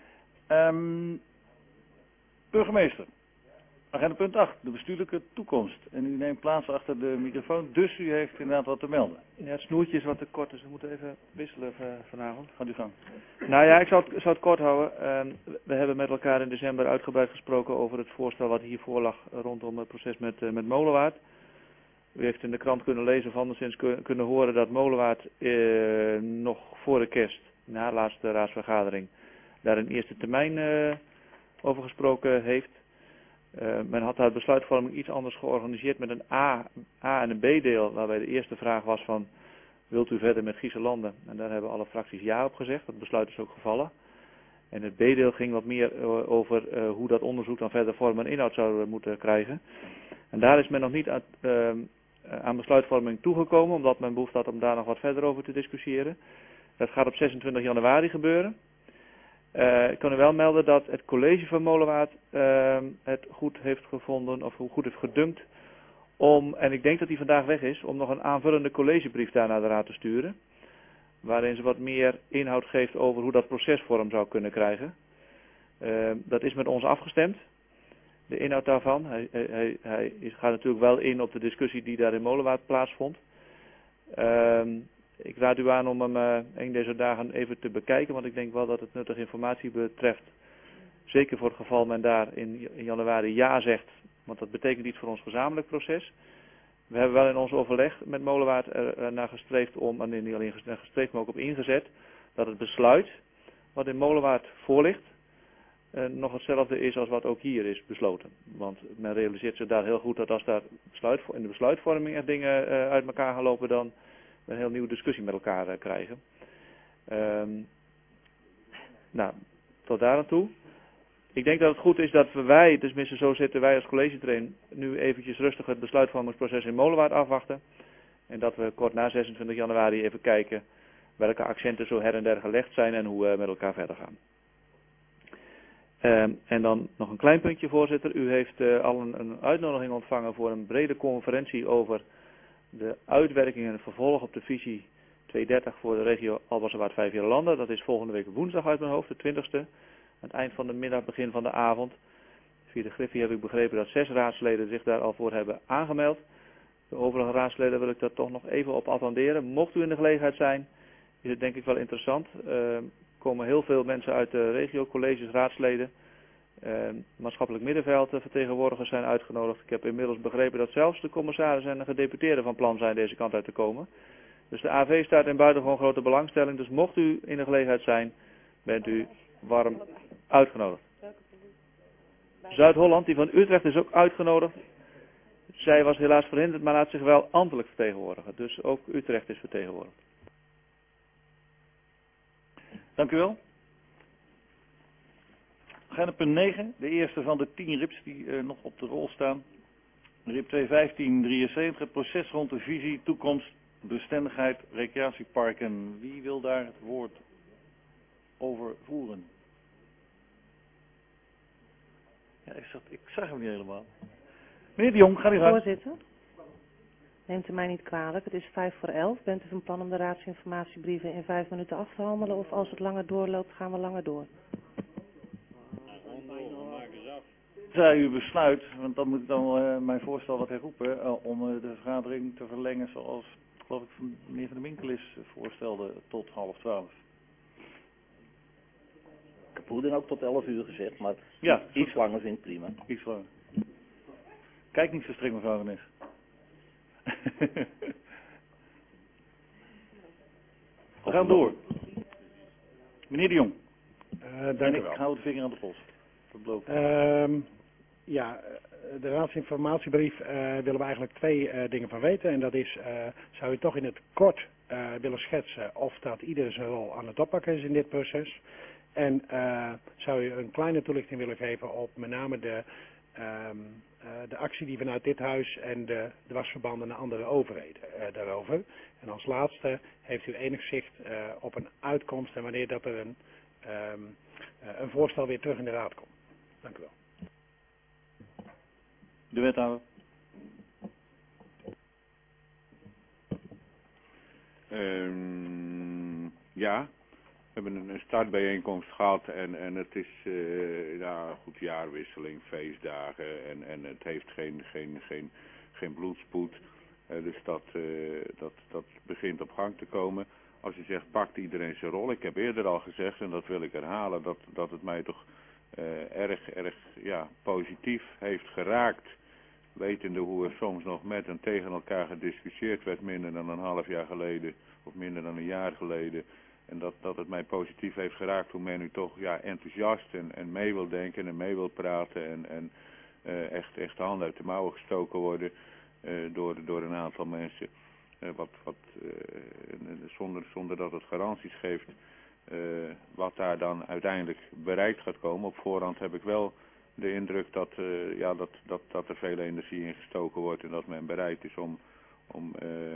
Burgemeester, agenda punt 8, de bestuurlijke toekomst. En u neemt plaats achter de microfoon, dus u heeft inderdaad wat te melden. Ja, het snoertje is wat te kort, dus we moeten even wisselen vanavond. Gaat u gang. Nou ja, ik zou het kort houden. We hebben met elkaar in december uitgebreid gesproken over het voorstel wat hiervoor lag rondom het proces met Molenwaard. U heeft in de krant kunnen lezen of anderszins kunnen horen dat Molenwaard nog voor de kerst, na de laatste raadsvergadering, daar een eerste termijn over gesproken heeft. Men had daar besluitvorming iets anders georganiseerd met een A en een B-deel, waarbij de eerste vraag was van, wilt u verder met Gieselanden? En daar hebben alle fracties ja op gezegd, dat besluit is ook gevallen. En het B-deel ging wat meer over hoe dat onderzoek dan verder vorm en inhoud zou moeten krijgen. En daar is men nog niet aan besluitvorming toegekomen, omdat men behoefte had om daar nog wat verder over te discussiëren. Dat gaat op 26 januari gebeuren. Ik kan u wel melden dat het college van Molenwaard het goed heeft gevonden, of goed heeft gedunkt, om, en ik denk dat die vandaag weg is, om nog een aanvullende collegebrief daar naar de raad te sturen. Waarin ze wat meer inhoud geeft over hoe dat proces vorm zou kunnen krijgen. Dat is met ons afgestemd, de inhoud daarvan. Hij gaat natuurlijk wel in op de discussie die daar in Molenwaard plaatsvond. Ik raad u aan om hem een deze dagen even te bekijken, want ik denk wel dat het nuttige informatie betreft. Zeker voor het geval men daar in januari ja zegt, want dat betekent iets voor ons gezamenlijk proces. We hebben wel in ons overleg met Molenwaard naar gestreefd om, en niet alleen naar gestreefd, maar ook op ingezet, dat het besluit wat in Molenwaard voorligt, nog hetzelfde is als wat ook hier is besloten. Want men realiseert zich daar heel goed dat als daar in de besluitvorming echt dingen uit elkaar gaan lopen, dan een heel nieuwe discussie met elkaar krijgen. Nou, tot daar aan toe. Ik denk dat het goed is dat wij, tenminste zo zitten wij als collegetrain, nu eventjes rustig het besluitvormingsproces in Molenwaard afwachten. En dat we kort na 26 januari even kijken welke accenten zo her en der gelegd zijn en hoe we met elkaar verder gaan. En dan nog een klein puntje, voorzitter. U heeft al een uitnodiging ontvangen voor een brede conferentie over de uitwerking en het vervolg op de visie 230 voor de regio Albasserwaard 5 landen. Dat is volgende week woensdag uit mijn hoofd, de 20e. Aan het eind van de middag, begin van de avond. Via de Griffie heb ik begrepen dat 6 raadsleden zich daar al voor hebben aangemeld. De overige raadsleden wil ik daar toch nog even op attenderen. Mocht u in de gelegenheid zijn, is het denk ik wel interessant. Er komen heel veel mensen uit de regio, colleges, raadsleden. Maatschappelijk middenveld vertegenwoordigers zijn uitgenodigd. Ik heb inmiddels begrepen dat zelfs de commissarissen en de gedeputeerden van plan zijn deze kant uit te komen. Dus de AV staat in buitengewoon grote belangstelling. Dus mocht u in de gelegenheid zijn, bent u warm uitgenodigd. Zuid-Holland, die van Utrecht, is ook uitgenodigd. Zij was helaas verhinderd, maar laat zich wel ambtelijk vertegenwoordigen. Dus ook Utrecht is vertegenwoordigd. Dank u wel. Agenda punt 9, de eerste van de 10 RIP's die nog op de rol staan. RIP 21573, het proces rond de visie, toekomst, bestendigheid, recreatieparken. Wie wil daar het woord over voeren? Ja, ik zag hem niet helemaal. Meneer de Jong, ga u gang. Voorzitter, neemt u mij niet kwalijk. Het is 11:05. Bent u van plan om de raadsinformatiebrieven in 5 minuten af te handelen? Of als het langer doorloopt, gaan we langer door? Zij u besluit, want dan moet ik dan mijn voorstel wat herroepen, om de vergadering te verlengen zoals, geloof ik, meneer Van der Winkel is voorstelde, tot 11:30. Ik heb hoe dan ook tot 11 uur gezegd, maar ja, iets langer vind ik prima. Iets langer. Kijk niet zo streng, mevrouw Renes. We gaan door. Meneer de Jong. Dank u wel. Ik hou de vinger aan de pols. Ja, de raadsinformatiebrief willen we eigenlijk 2 dingen van weten. En dat is, zou u toch in het kort willen schetsen of dat ieder zijn rol aan het oppakken is in dit proces. En zou u een kleine toelichting willen geven op met name de de actie die vanuit dit huis en de dwarsverbanden naar andere overheden daarover. En als laatste, heeft u enig zicht op een uitkomst en wanneer dat er een voorstel weer terug in de raad komt? Dank u wel. De wethouder. Ja, we hebben een startbijeenkomst gehad en het is goed, jaarwisseling, feestdagen en het heeft geen bloedspoed. Dus dat begint op gang te komen. Als je zegt, pakt iedereen zijn rol. Ik heb eerder al gezegd, en dat wil ik herhalen, dat het mij toch erg positief heeft geraakt. Wetende hoe er soms nog met en tegen elkaar gediscussieerd werd minder dan een half jaar geleden of minder dan een jaar geleden. En dat het mij positief heeft geraakt hoe men nu toch enthousiast en mee wil denken en mee wil praten en echt de handen uit de mouwen gestoken worden door een aantal mensen. Zonder dat het garanties geeft wat daar dan uiteindelijk bereikt gaat komen. Op voorhand heb ik wel de indruk dat er veel energie in gestoken wordt en dat men bereid is om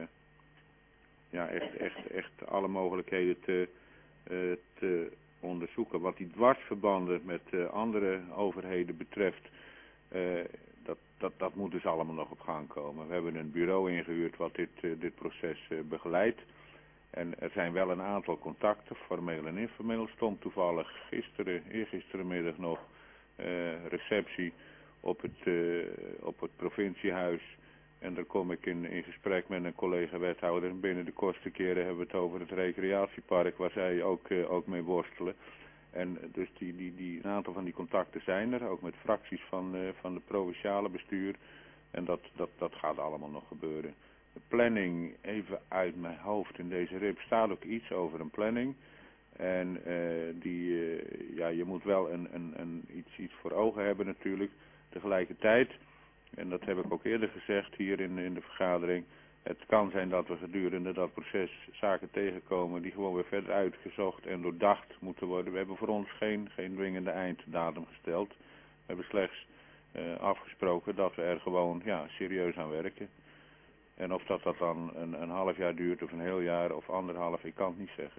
echt alle mogelijkheden te onderzoeken. Wat die dwarsverbanden met andere overheden betreft, dat moet dus allemaal nog op gang komen. We hebben een bureau ingehuurd wat dit proces begeleidt. En er zijn wel een aantal contacten, formeel en informeel. Stond toevallig eergisterenmiddag nog receptie op het provinciehuis. En daar kom ik in gesprek met een collega-wethouder. En binnen de kortste keren hebben we het over het recreatiepark, waar zij ook mee worstelen. En dus een aantal van die contacten zijn er, ook met fracties van de provinciale bestuur. En dat gaat allemaal nog gebeuren. De planning, even uit mijn hoofd in deze rip, staat ook iets over een planning. En je moet wel iets voor ogen hebben natuurlijk. Tegelijkertijd, en dat heb ik ook eerder gezegd hier in de vergadering, het kan zijn dat we gedurende dat proces zaken tegenkomen die gewoon weer verder uitgezocht en doordacht moeten worden. We hebben voor ons geen dwingende einddatum gesteld. We hebben slechts afgesproken dat we er gewoon serieus aan werken. En of dat dan een half jaar duurt of een heel jaar of anderhalf, ik kan het niet zeggen.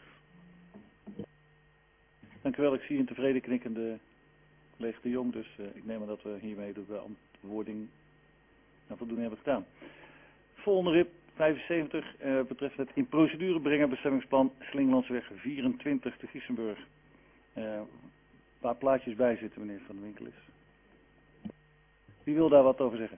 Dank u wel, ik zie een tevreden knikkende collega De Jong, dus ik neem aan dat we hiermee de beantwoording voldoende hebben gedaan. Volgende RIP 75 betreft het in procedure brengen bestemmingsplan Slingelandsweg 24 te Giesenburg. Waar plaatjes bij zitten, meneer Van de Winkel is. Wie wil daar wat over zeggen?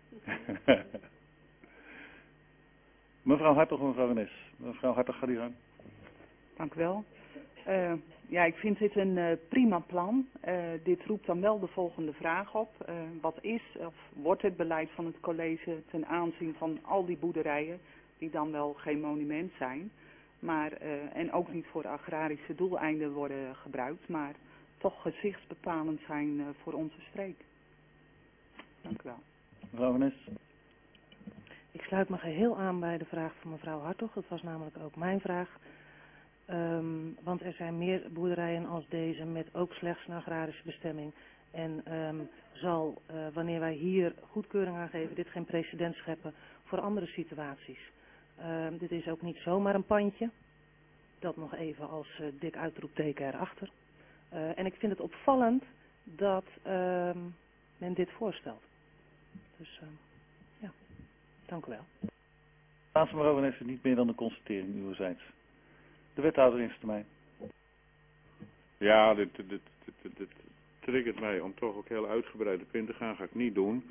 Mevrouw Hartog en mevrouw Renes. Mevrouw Hartog, ga die gang. Dank u wel. Ik vind dit een prima plan. Dit roept dan wel de volgende vraag op. Wat is of wordt het beleid van het college ten aanzien van al die boerderijen die dan wel geen monument zijn, maar en ook niet voor agrarische doeleinden worden gebruikt, maar toch gezichtsbepalend zijn voor onze streek. Dank u wel. Mevrouw Renes. Ik sluit me geheel aan bij de vraag van mevrouw Hartog. Dat was namelijk ook mijn vraag. Want er zijn meer boerderijen als deze met ook slechts een agrarische bestemming. En zal, wanneer wij hier goedkeuring aan geven, dit geen precedent scheppen voor andere situaties. Dit is ook niet zomaar een pandje. Dat nog even als dik uitroepteken erachter. En ik vind het opvallend dat men dit voorstelt. Dus dank u wel. Laatste mevrouw Renes, niet meer dan een constatering uwerzijds. De wethouder in zijn termijn. Ja, dit triggert mij om toch ook heel uitgebreid op in te gaan. Ga ik niet doen.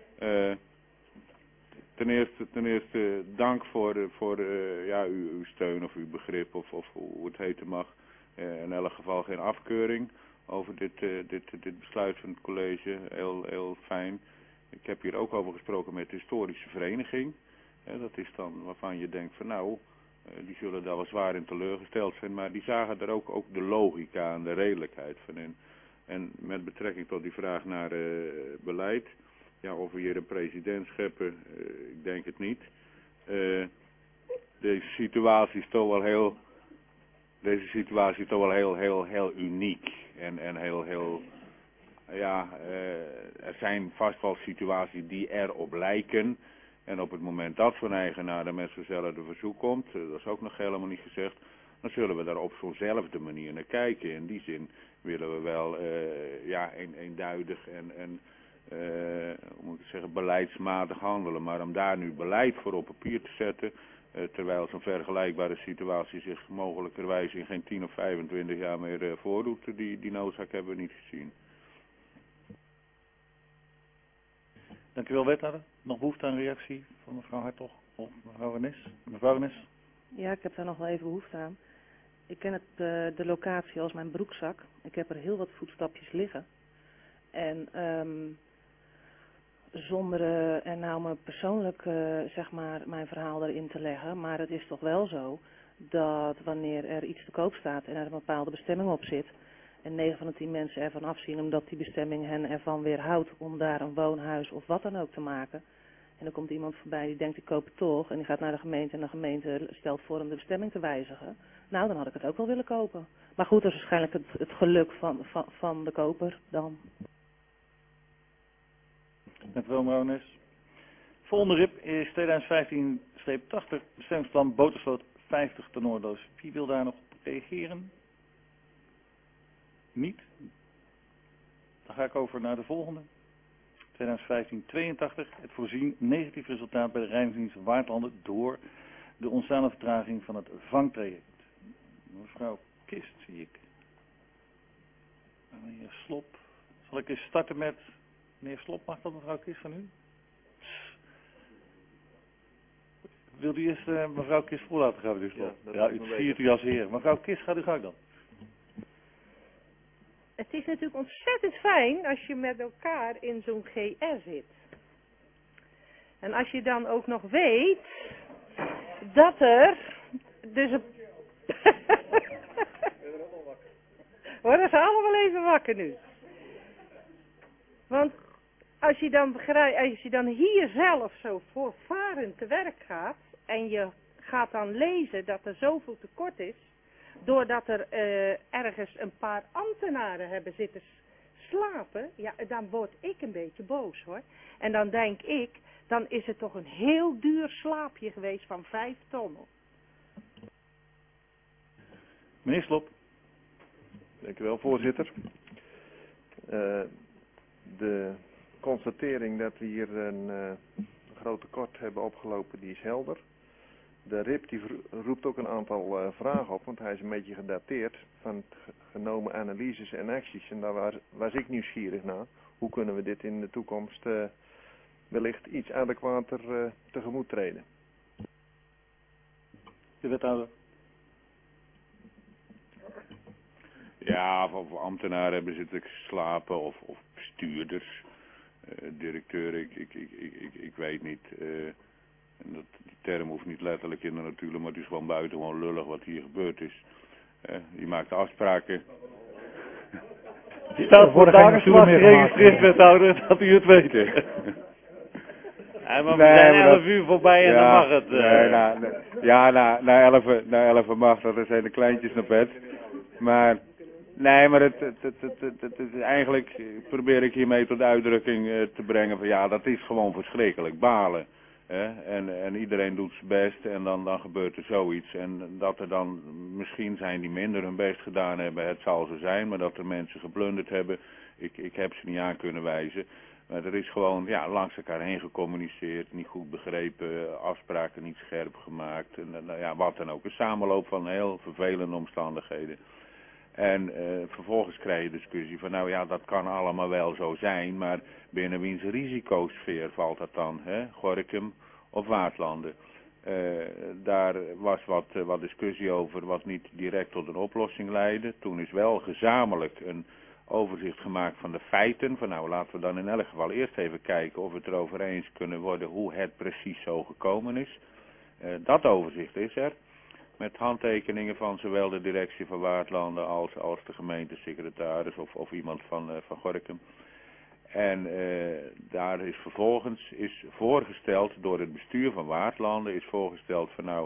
Ten eerste dank voor uw steun of uw begrip of hoe het heten mag. In elk geval geen afkeuring over dit besluit van het college. Heel fijn. Ik heb hier ook over gesproken met de historische vereniging. Dat is dan waarvan je denkt van die zullen daar wel zwaar in teleurgesteld zijn, maar die zagen er ook de logica en de redelijkheid van in. En met betrekking tot die vraag naar beleid, of we hier een president scheppen, ik denk het niet. Deze situatie is toch wel heel uniek en heel er zijn vast wel situaties die erop lijken. En op het moment dat zo'n eigenaar met zo'nzelfde verzoek komt, dat is ook nog helemaal niet gezegd, dan zullen we daar op zo'nzelfde manier naar kijken. In die zin willen we wel eenduidig en hoe moet ik zeggen, beleidsmatig handelen. Maar om daar nu beleid voor op papier te zetten, terwijl zo'n vergelijkbare situatie zich mogelijkerwijs in geen 10 of 25 jaar meer voordoet, die noodzaak hebben we niet gezien. Dank u wel, wethouder. Nog behoefte aan reactie van mevrouw Hartog of mevrouw Renes? Mevrouw Renes? Ja, ik heb daar nog wel even behoefte aan. Ik ken de locatie als mijn broekzak. Ik heb er heel wat voetstapjes liggen. En zonder er nou me persoonlijk zeg maar mijn verhaal erin te leggen, maar het is toch wel zo dat wanneer er iets te koop staat en er een bepaalde bestemming op zit en 9 van de 10 mensen ervan afzien omdat die bestemming hen ervan weerhoudt om daar een woonhuis of wat dan ook te maken. En dan komt iemand voorbij die denkt ik koop het toch en die gaat naar de gemeente en de gemeente stelt voor om de bestemming te wijzigen. Nou, dan had ik het ook wel willen kopen. Maar goed, dat is waarschijnlijk het geluk van de koper dan. Dank u wel, mevrouw Nes. Volgende RIP is 2015-80, bestemmingsplan Botersloot 50 ten Noordoos. Wie wil daar nog op reageren? Niet? Dan ga ik over naar de volgende. 2015-82, het voorzien negatief resultaat bij de reinigingsdienst Waardlanden door de ontstaande vertraging van het vangtraject. Mevrouw Kist, zie ik. Meneer Slop. Zal ik eens starten met meneer Slop? Mag dat, mevrouw Kist, van u? Wilt u eerst mevrouw Kist voor laten gaan, meneer Slop? Ja, u viert u als heer. Mevrouw Kist, gaat u gang dan. Het is natuurlijk ontzettend fijn als je met elkaar in zo'n GR zit. En als je dan ook nog weet dat er dus een... Worden ze allemaal even wakker nu. Want als je dan begrijpt, als je dan hier zelf zo voortvarend te werk gaat en je gaat dan lezen dat er zoveel tekort is, doordat er ergens een paar ambtenaren hebben zitten slapen, ja, dan word ik een beetje boos hoor. En dan denk ik, dan is het toch een heel duur slaapje geweest van 5 ton. Meneer Slop. Dank u wel, voorzitter. De constatering dat we hier een groot tekort hebben opgelopen, die is helder. De RIP die roept ook een aantal vragen op, want hij is een beetje gedateerd van genomen analyses en acties. En daar was ik nieuwsgierig naar. Hoe kunnen we dit in de toekomst wellicht iets adequater tegemoet treden? De wethouder. Ja, of ambtenaren hebben zitten slapen of bestuurders, directeur, ik weet niet. En die term hoeft niet letterlijk in de natuurlijk, maar het is gewoon buitengewoon lullig wat hier gebeurd is. Je maakt afspraken. Die staat voor dagenslag geregistreerd, wethouder, dat u het weet. Ja, maar we zijn 11 uur voorbij en dan mag het. Na 11 mag dat, er zijn de kleintjes naar bed. Maar... Nee, maar het is eigenlijk probeer ik hiermee tot uitdrukking te brengen van ja, dat is gewoon verschrikkelijk balen. En iedereen doet zijn best en dan gebeurt er zoiets. En dat er dan misschien zijn die minder hun best gedaan hebben, het zal zo zijn. Maar dat er mensen geblunderd hebben, ik heb ze niet aan kunnen wijzen. Maar er is gewoon langs elkaar heen gecommuniceerd, niet goed begrepen, afspraken niet scherp gemaakt. En wat dan ook, een samenloop van heel vervelende omstandigheden. En vervolgens krijg je discussie van dat kan allemaal wel zo zijn, maar binnen wiens risicosfeer valt dat dan, Gorinchem of Waardlanden? Daar was wat discussie over wat niet direct tot een oplossing leidde. Toen is wel gezamenlijk een overzicht gemaakt van de feiten, van laten we dan in elk geval eerst even kijken of we het erover eens kunnen worden hoe het precies zo gekomen is. Dat overzicht is er. Met handtekeningen van zowel de directie van Waardlanden als de gemeentesecretaris of iemand van Gorinchem. En daar is vervolgens voorgesteld door het bestuur van Waardlanden, is voorgesteld van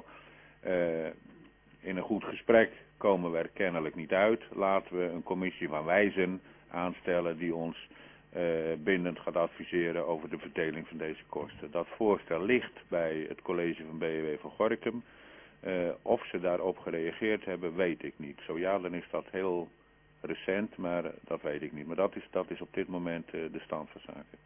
in een goed gesprek komen we er kennelijk niet uit. Laten we een commissie van wijzen aanstellen die ons bindend gaat adviseren over de verdeling van deze kosten. Dat voorstel ligt bij het college van BW van Gorinchem. Of ze daarop gereageerd hebben, weet ik niet. Zo ja, dan is dat heel recent, maar dat weet ik niet. Maar dat is op dit moment de stand van zaken.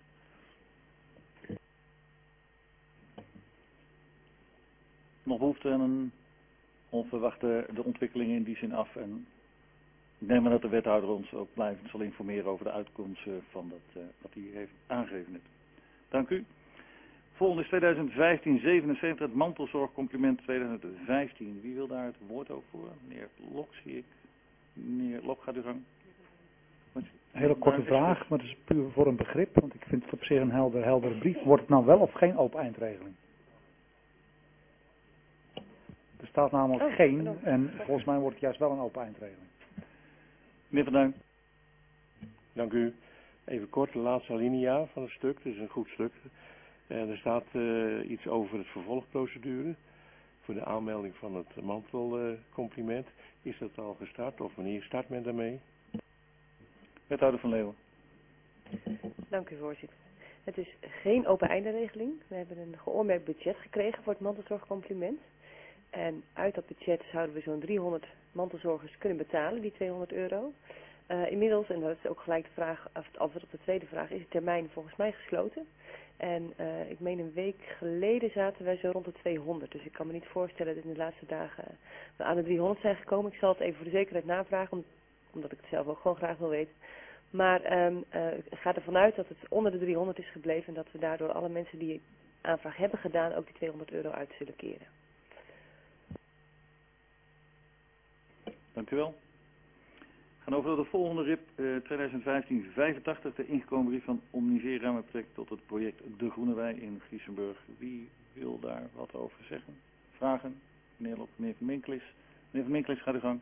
Nog behoefte aan een onverwachte de ontwikkelingen in die zin af. En ik neem aan dat de wethouder ons ook blijvend zal informeren over de uitkomsten van wat hij heeft aangegeven net. Dank u. Volgende is 2015-77, het mantelzorgcompliment 2015. Wie wil daar het woord over voeren? Meneer Lok, zie ik. Meneer Lok, gaat u gang. Een hele korte vraag, maar het is puur voor een begrip, want ik vind het op zich een heldere brief. Wordt het nou wel of geen open eindregeling? Er staat namelijk geen en volgens mij wordt het juist wel een open eindregeling. Meneer Van Duin. Dank u. Even kort, de laatste alinea van het stuk, het is een goed stuk. Er staat iets over het vervolgprocedure voor de aanmelding van het mantelcompliment. Is dat al gestart of wanneer start men daarmee? Wethouder van Leeuwen. Dank u, voorzitter. Het is geen open eindenregeling. We hebben een geoormerkt budget gekregen voor het mantelzorgcompliment. En uit dat budget zouden we zo'n 300 mantelzorgers kunnen betalen, die €200. Inmiddels, en dat is ook gelijk de vraag, of het antwoord op de tweede vraag, is de termijn volgens mij gesloten. En ik meen een week geleden zaten wij zo rond de 200. Dus ik kan me niet voorstellen dat in de laatste dagen we aan de 300 zijn gekomen. Ik zal het even voor de zekerheid navragen, omdat ik het zelf ook gewoon graag wil weten. Maar ik ga ervan uit dat het onder de 300 is gebleven en dat we daardoor alle mensen die aanvraag hebben gedaan ook die €200 uit zullen keren. Dank u wel. We gaan over naar de volgende RIP 2015-85, de ingekomen brief van Omnivera met betrekking tot het project De Groene Wei in Giesenburg. Wie wil daar wat over zeggen? Vragen? Meneer Lop, meneer Van Minklis. Meneer Van Minklis, gaat u gang.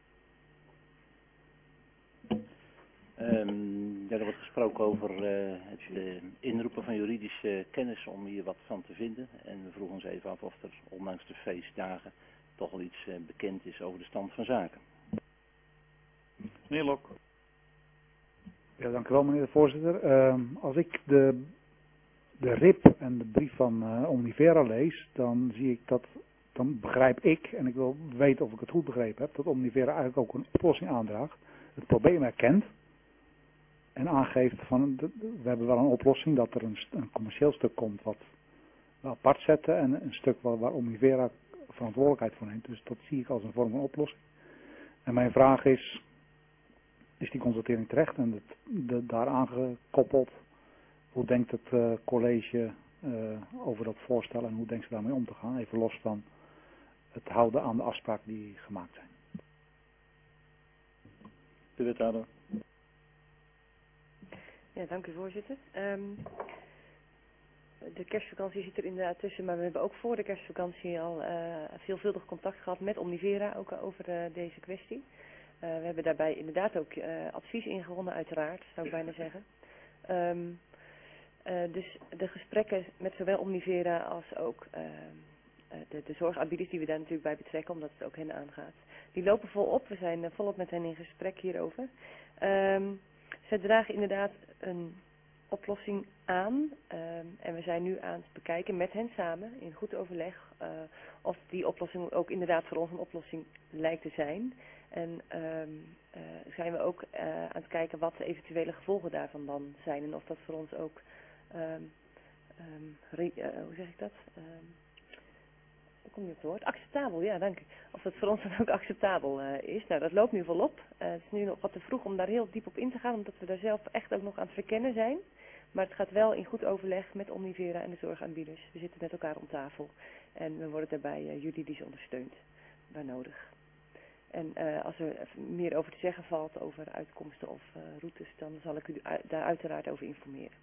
Er wordt gesproken over het inroepen van juridische kennis om hier wat van te vinden. En we vroegen ons even af of er ondanks de feestdagen toch wel iets bekend is over de stand van zaken. Meneer Lok. Ja, dank u wel, meneer de voorzitter. Als ik de RIP en de brief van Omnivera lees, dan zie ik dat, dan begrijp ik, en ik wil weten of ik het goed begrepen heb, dat Omnivera eigenlijk ook een oplossing aandraagt, het probleem erkent en aangeeft van, we hebben wel een oplossing, dat er een commercieel stuk komt wat we apart zetten en een stuk waar Omnivera verantwoordelijkheid voor neemt. Dus dat zie ik als een vorm van oplossing. En mijn vraag is die constatering terecht en daaraan gekoppeld, hoe denkt het college over dat voorstel en hoe denkt ze daarmee om te gaan? Even los van het houden aan de afspraken die gemaakt zijn. De wethouder. Ja, dank u, voorzitter. De kerstvakantie zit er inderdaad tussen, maar we hebben ook voor de kerstvakantie al veelvuldig contact gehad met Omnivera, ook over deze kwestie. We hebben daarbij inderdaad ook advies ingewonnen, uiteraard, zou ik bijna zeggen. Dus de gesprekken met zowel Omnivera als ook de zorgaanbieders die we daar natuurlijk bij betrekken, omdat het ook hen aangaat, die lopen volop. We zijn volop met hen in gesprek hierover. Zij dragen inderdaad een oplossing aan en we zijn nu aan het bekijken met hen samen in goed overleg of die oplossing ook inderdaad voor ons een oplossing lijkt te zijn. En zijn we ook aan het kijken wat de eventuele gevolgen daarvan dan zijn en of dat voor ons ook, hoe zeg ik dat? Kom je op het woord? Acceptabel, ja, dank u. Of dat voor ons dan ook acceptabel is. Nou, dat loopt nu volop. Het is nu nog wat te vroeg om daar heel diep op in te gaan, omdat we daar zelf echt ook nog aan het verkennen zijn. Maar het gaat wel in goed overleg met Omnivera en de zorgaanbieders. We zitten met elkaar om tafel en we worden daarbij juridisch ondersteund, waar nodig. En als er meer over te zeggen valt over uitkomsten of routes, dan zal ik u daar uiteraard over informeren.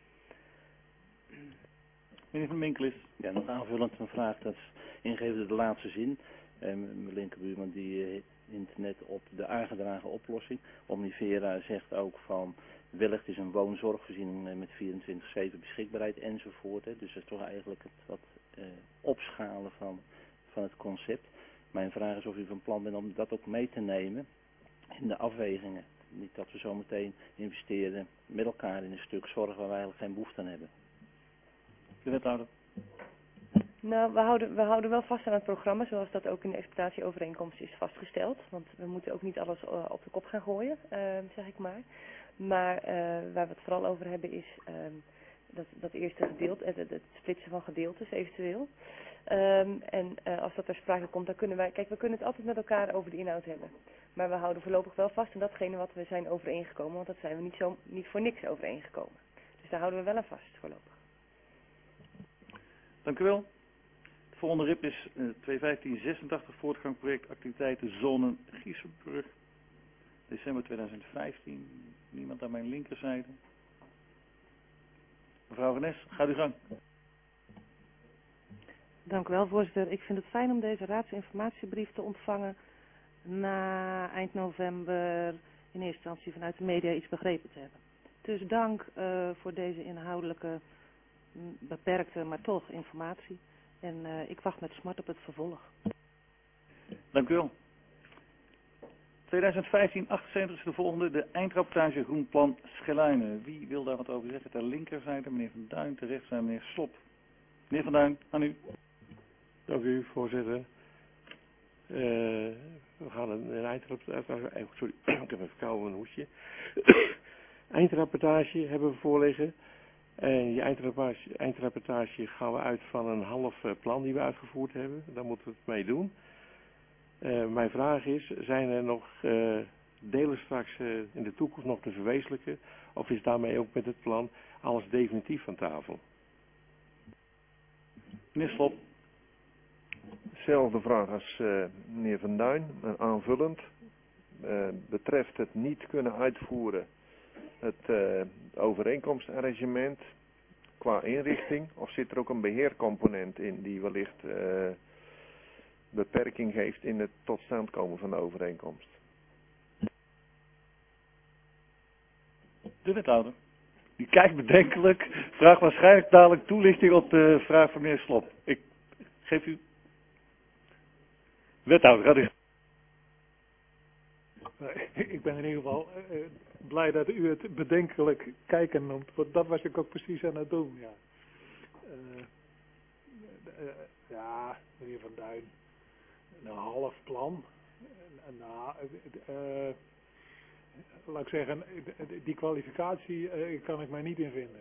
Meneer Van Minklis. Ja, nog aanvullend een vraag, dat is ingegeven de laatste zin. Mijn linkerbuurman die hint net op de aangedragen oplossing. Omnivera zegt ook van, wellicht is een woonzorgvoorziening met 24/7 beschikbaarheid enzovoort. Hè. Dus dat is toch eigenlijk het wat opschalen van het concept. Mijn vraag is of u van plan bent om dat ook mee te nemen in de afwegingen Niet dat we zometeen investeren met elkaar in een stuk zorg waar we eigenlijk geen behoefte aan hebben. De wethouder. Nou, we houden wel vast aan het programma, zoals dat ook in de exploitatieovereenkomst is vastgesteld. Want we moeten ook niet alles op de kop gaan gooien, zeg ik maar. Maar waar we het vooral over hebben is dat eerste gedeelte, het splitsen van gedeeltes eventueel. En als dat ter sprake komt, dan kunnen wij, kijk, we kunnen het altijd met elkaar over de inhoud hebben. Maar we houden voorlopig wel vast aan datgene wat we zijn overeengekomen, want dat zijn we niet voor niks overeengekomen. Dus daar houden we wel aan vast voorlopig. Dank u wel. Het volgende RIP is 21586 voortgangsproject activiteiten Zone Giesenburg. December 2015. Niemand aan mijn linkerzijde. Mevrouw Renes, gaat u gang. Dank u wel, voorzitter. Ik vind het fijn om deze raadsinformatiebrief te ontvangen na eind november in eerste instantie vanuit de media iets begrepen te hebben. Dus dank voor deze inhoudelijke, beperkte, maar toch informatie. En ik wacht met smart op het vervolg. Dank u wel. 2015-78 is de volgende, de eindrapportage Groenplan Scheluinen. Wie wil daar wat over zeggen? Ter linkerzijde meneer Van Duin, ter rechterzijde meneer Slop. Meneer Van Duin, aan u. Dank u, voorzitter. We gaan een eindrapportage... Sorry, ik heb even kou op een hoesje. Eindrapportage hebben we voorliggen. En die eindrapportage gaan we uit van een half plan die we uitgevoerd hebben. Daar moeten we het mee doen. Mijn vraag is, zijn er nog delen straks in de toekomst nog te verwezenlijken? Of is daarmee ook met het plan alles definitief van tafel? Meneer Slop. Zelfde vraag als meneer Van Duin, aanvullend. Betreft het niet kunnen uitvoeren het overeenkomstarrangement qua inrichting? Of zit er ook een beheercomponent in die wellicht beperking geeft in het tot stand komen van de overeenkomst? De wethouder. Die kijkt bedenkelijk, vraagt waarschijnlijk dadelijk toelichting op de vraag van meneer Slop. Ik geef u... Wethouder, gaat u... Ik ben in ieder geval blij dat u het bedenkelijk kijken noemt, want dat was ik ook precies aan het doen. Ja, ja meneer Van Duin, een half plan. Laat ik zeggen, die kwalificatie kan ik mij niet in vinden.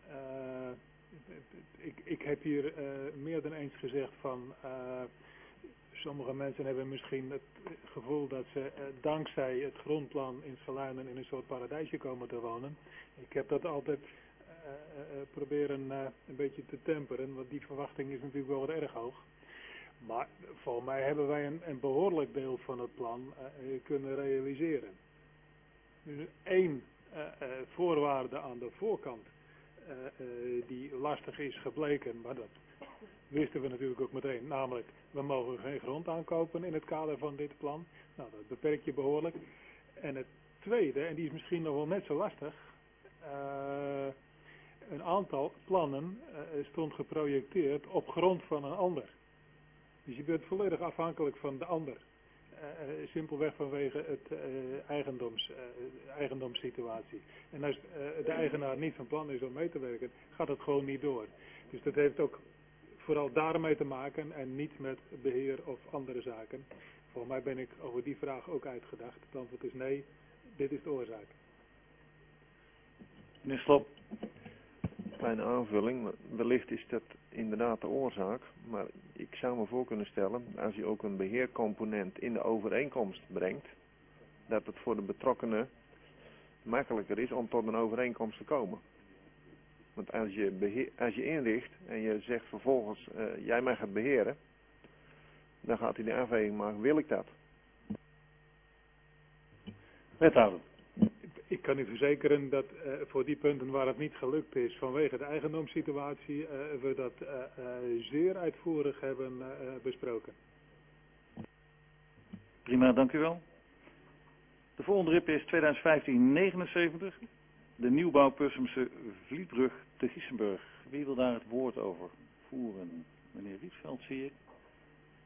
Ik heb hier meer dan eens gezegd van... sommige mensen hebben misschien het gevoel dat ze dankzij het grondplan in Scheluinen in een soort paradijsje komen te wonen. Ik heb dat altijd proberen een beetje te temperen, want die verwachting is natuurlijk wel wat erg hoog. Maar volgens mij hebben wij een behoorlijk deel van het plan kunnen realiseren. Dus één voorwaarde aan de voorkant die lastig is gebleken, maar dat wisten we natuurlijk ook meteen, namelijk we mogen geen grond aankopen in het kader van dit plan. Nou, dat beperkt je behoorlijk. En het tweede, en die is misschien nog wel net zo lastig, een aantal plannen stond geprojecteerd op grond van een ander. Dus je bent volledig afhankelijk van de ander. Simpelweg vanwege het eigendomssituatie. En als de eigenaar niet van plan is om mee te werken, gaat het gewoon niet door. Dus dat heeft ook vooral daarmee te maken en niet met beheer of andere zaken. Volgens mij ben ik over die vraag ook uitgedacht. Het antwoord is nee, dit is de oorzaak. Meneer Slop. Kleine aanvulling, wellicht is dat inderdaad de oorzaak, maar ik zou me voor kunnen stellen, als je ook een beheercomponent in de overeenkomst brengt, dat het voor de betrokkenen makkelijker is om tot een overeenkomst te komen. Want als je inricht en je zegt vervolgens, jij mag het beheren, dan gaat hij de afweging maken, wil ik dat? Wethouder. Ik kan u verzekeren dat voor die punten waar het niet gelukt is vanwege de eigendomssituatie, we dat zeer uitvoerig hebben besproken. Prima, dank u wel. De volgende RIP is 2015-79, de nieuwbouw Pussumse Vlietbrug te Giesenburg. Wie wil daar het woord over voeren? Meneer Rietveld, zie ik.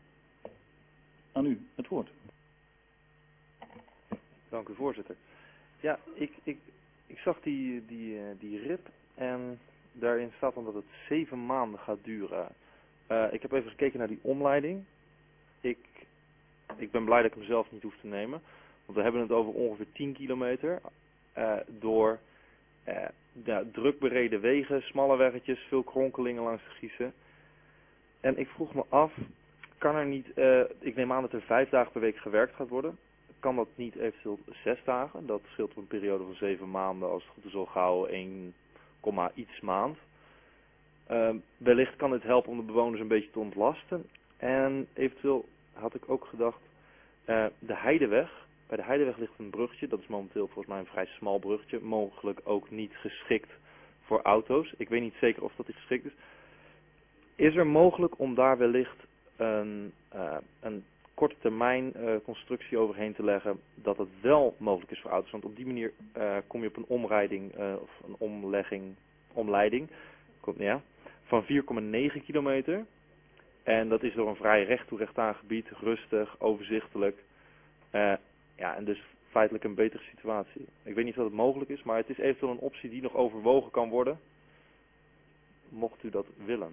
Aan u het woord. Dank u, voorzitter. Ja, ik zag die RIP en daarin staat dan dat het 7 maanden gaat duren. Ik heb even gekeken naar die omleiding. Ik ben blij dat ik hem zelf niet hoef te nemen. Want we hebben het over ongeveer 10 kilometer door druk bereden wegen, smalle weggetjes, veel kronkelingen langs de Giesen. En ik vroeg me af, kan er niet, ik neem aan dat er 5 dagen per week gewerkt gaat worden. Kan dat niet eventueel 6 dagen? Dat scheelt op een periode van 7 maanden, als het goed is al gauw 1, iets maand. Wellicht kan het helpen om de bewoners een beetje te ontlasten. En eventueel had ik ook gedacht, de Heideweg. Bij de Heideweg ligt een bruggetje, dat is momenteel volgens mij een vrij smal bruggetje. Mogelijk ook niet geschikt voor auto's. Ik weet niet zeker of dat geschikt is. Is er mogelijk om daar wellicht een korte termijn constructie overheen te leggen, dat het wel mogelijk is voor auto's? Want op die manier kom je op een of een omleiding van 4,9 kilometer. En dat is door een vrij recht toe recht aan gebied, rustig, overzichtelijk. En dus feitelijk een betere situatie. Ik weet niet of het mogelijk is, maar het is eventueel een optie die nog overwogen kan worden, mocht u dat willen.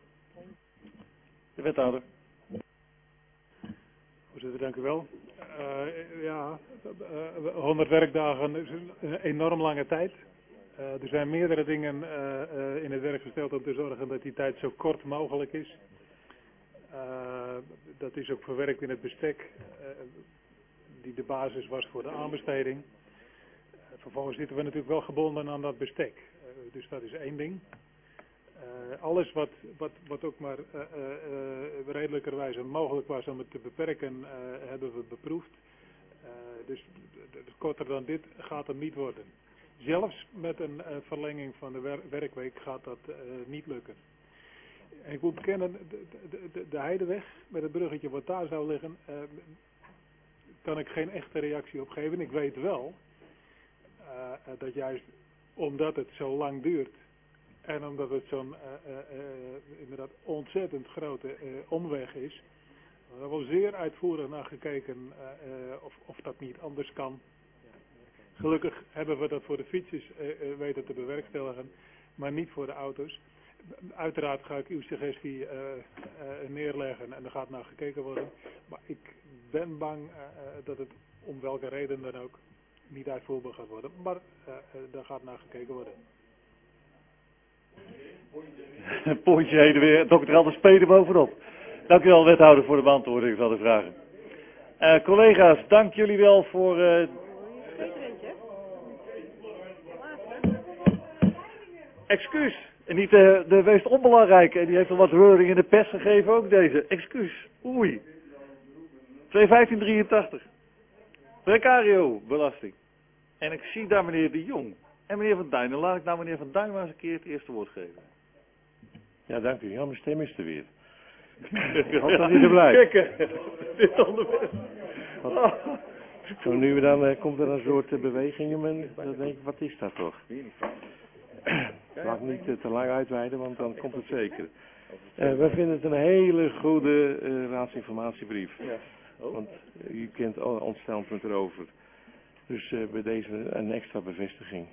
De wethouder. Voorzitter, dank u wel. 100 werkdagen is een enorm lange tijd. Er zijn meerdere dingen in het werk gesteld om te zorgen dat die tijd zo kort mogelijk is. Dat is ook verwerkt in het bestek, die de basis was voor de aanbesteding. Vervolgens zitten we natuurlijk wel gebonden aan dat bestek. Dus dat is één ding. Alles wat ook maar redelijkerwijze mogelijk was om het te beperken, hebben we beproefd. Dus korter dan dit gaat het niet worden. Zelfs met een verlenging van de werkweek gaat dat niet lukken. En ik moet bekennen, de Heideweg met het bruggetje wat daar zou liggen, kan ik geen echte reactie op geven. Ik weet wel dat juist omdat het zo lang duurt en omdat het zo'n inderdaad ontzettend grote omweg is, er wel zeer uitvoerig naar gekeken of dat niet anders kan. Gelukkig hebben we dat voor de fietsers weten te bewerkstelligen, maar niet voor de auto's. Uiteraard ga ik uw suggestie neerleggen en er gaat naar gekeken worden. Maar ik ben bang dat het om welke reden dan ook niet uitvoerbaar gaat worden. Maar daar gaat naar gekeken worden. Pontje heen en weer, dokter Anders Speden bovenop. Dank u wel, wethouder, voor de beantwoording van de vragen. Collega's, dank jullie wel voor... Excuus. En niet de meest onbelangrijke. En die heeft al wat reuring in de pers gegeven, ook deze. Excuus. Oei. 21583. Precario belasting. En ik zie daar meneer De Jong. En meneer Van Duin. Dan laat ik nou meneer Van Duin maar eens een keer het eerste woord geven. Ja, dank u. Ja, mijn stem is er weer. Altijd niet te blij. Kijk, dit onderwerp. Zo nu en dan komt er een soort beweging in en dan denk ik, wat is dat toch? Laat niet te lang uitweiden, want dan komt het zeker. We vinden het een hele goede raadsinformatiebrief. Want u kent ons standpunt erover. Dus bij deze een extra bevestiging.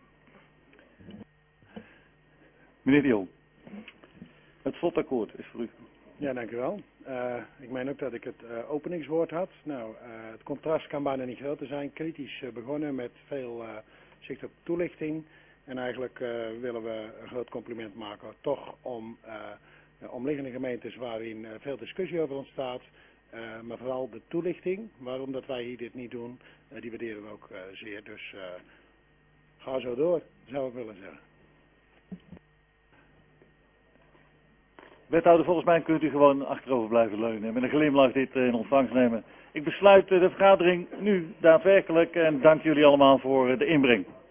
Meneer De Jong, het slotakkoord is voor u. Ja, dank u wel. Ik meen ook dat ik het openingswoord had. Nou, het contrast kan bijna niet groter zijn. Kritisch begonnen met veel zicht op toelichting. En eigenlijk willen we een groot compliment maken, toch om omliggende gemeentes waarin veel discussie over ontstaat. Maar vooral de toelichting, waarom dat wij hier dit niet doen, die waarderen we ook zeer. Dus ga zo door, zou ik willen zeggen. Wethouder, volgens mij kunt u gewoon achterover blijven leunen en met een glimlach dit in ontvangst nemen. Ik besluit de vergadering nu daadwerkelijk en dank jullie allemaal voor de inbreng.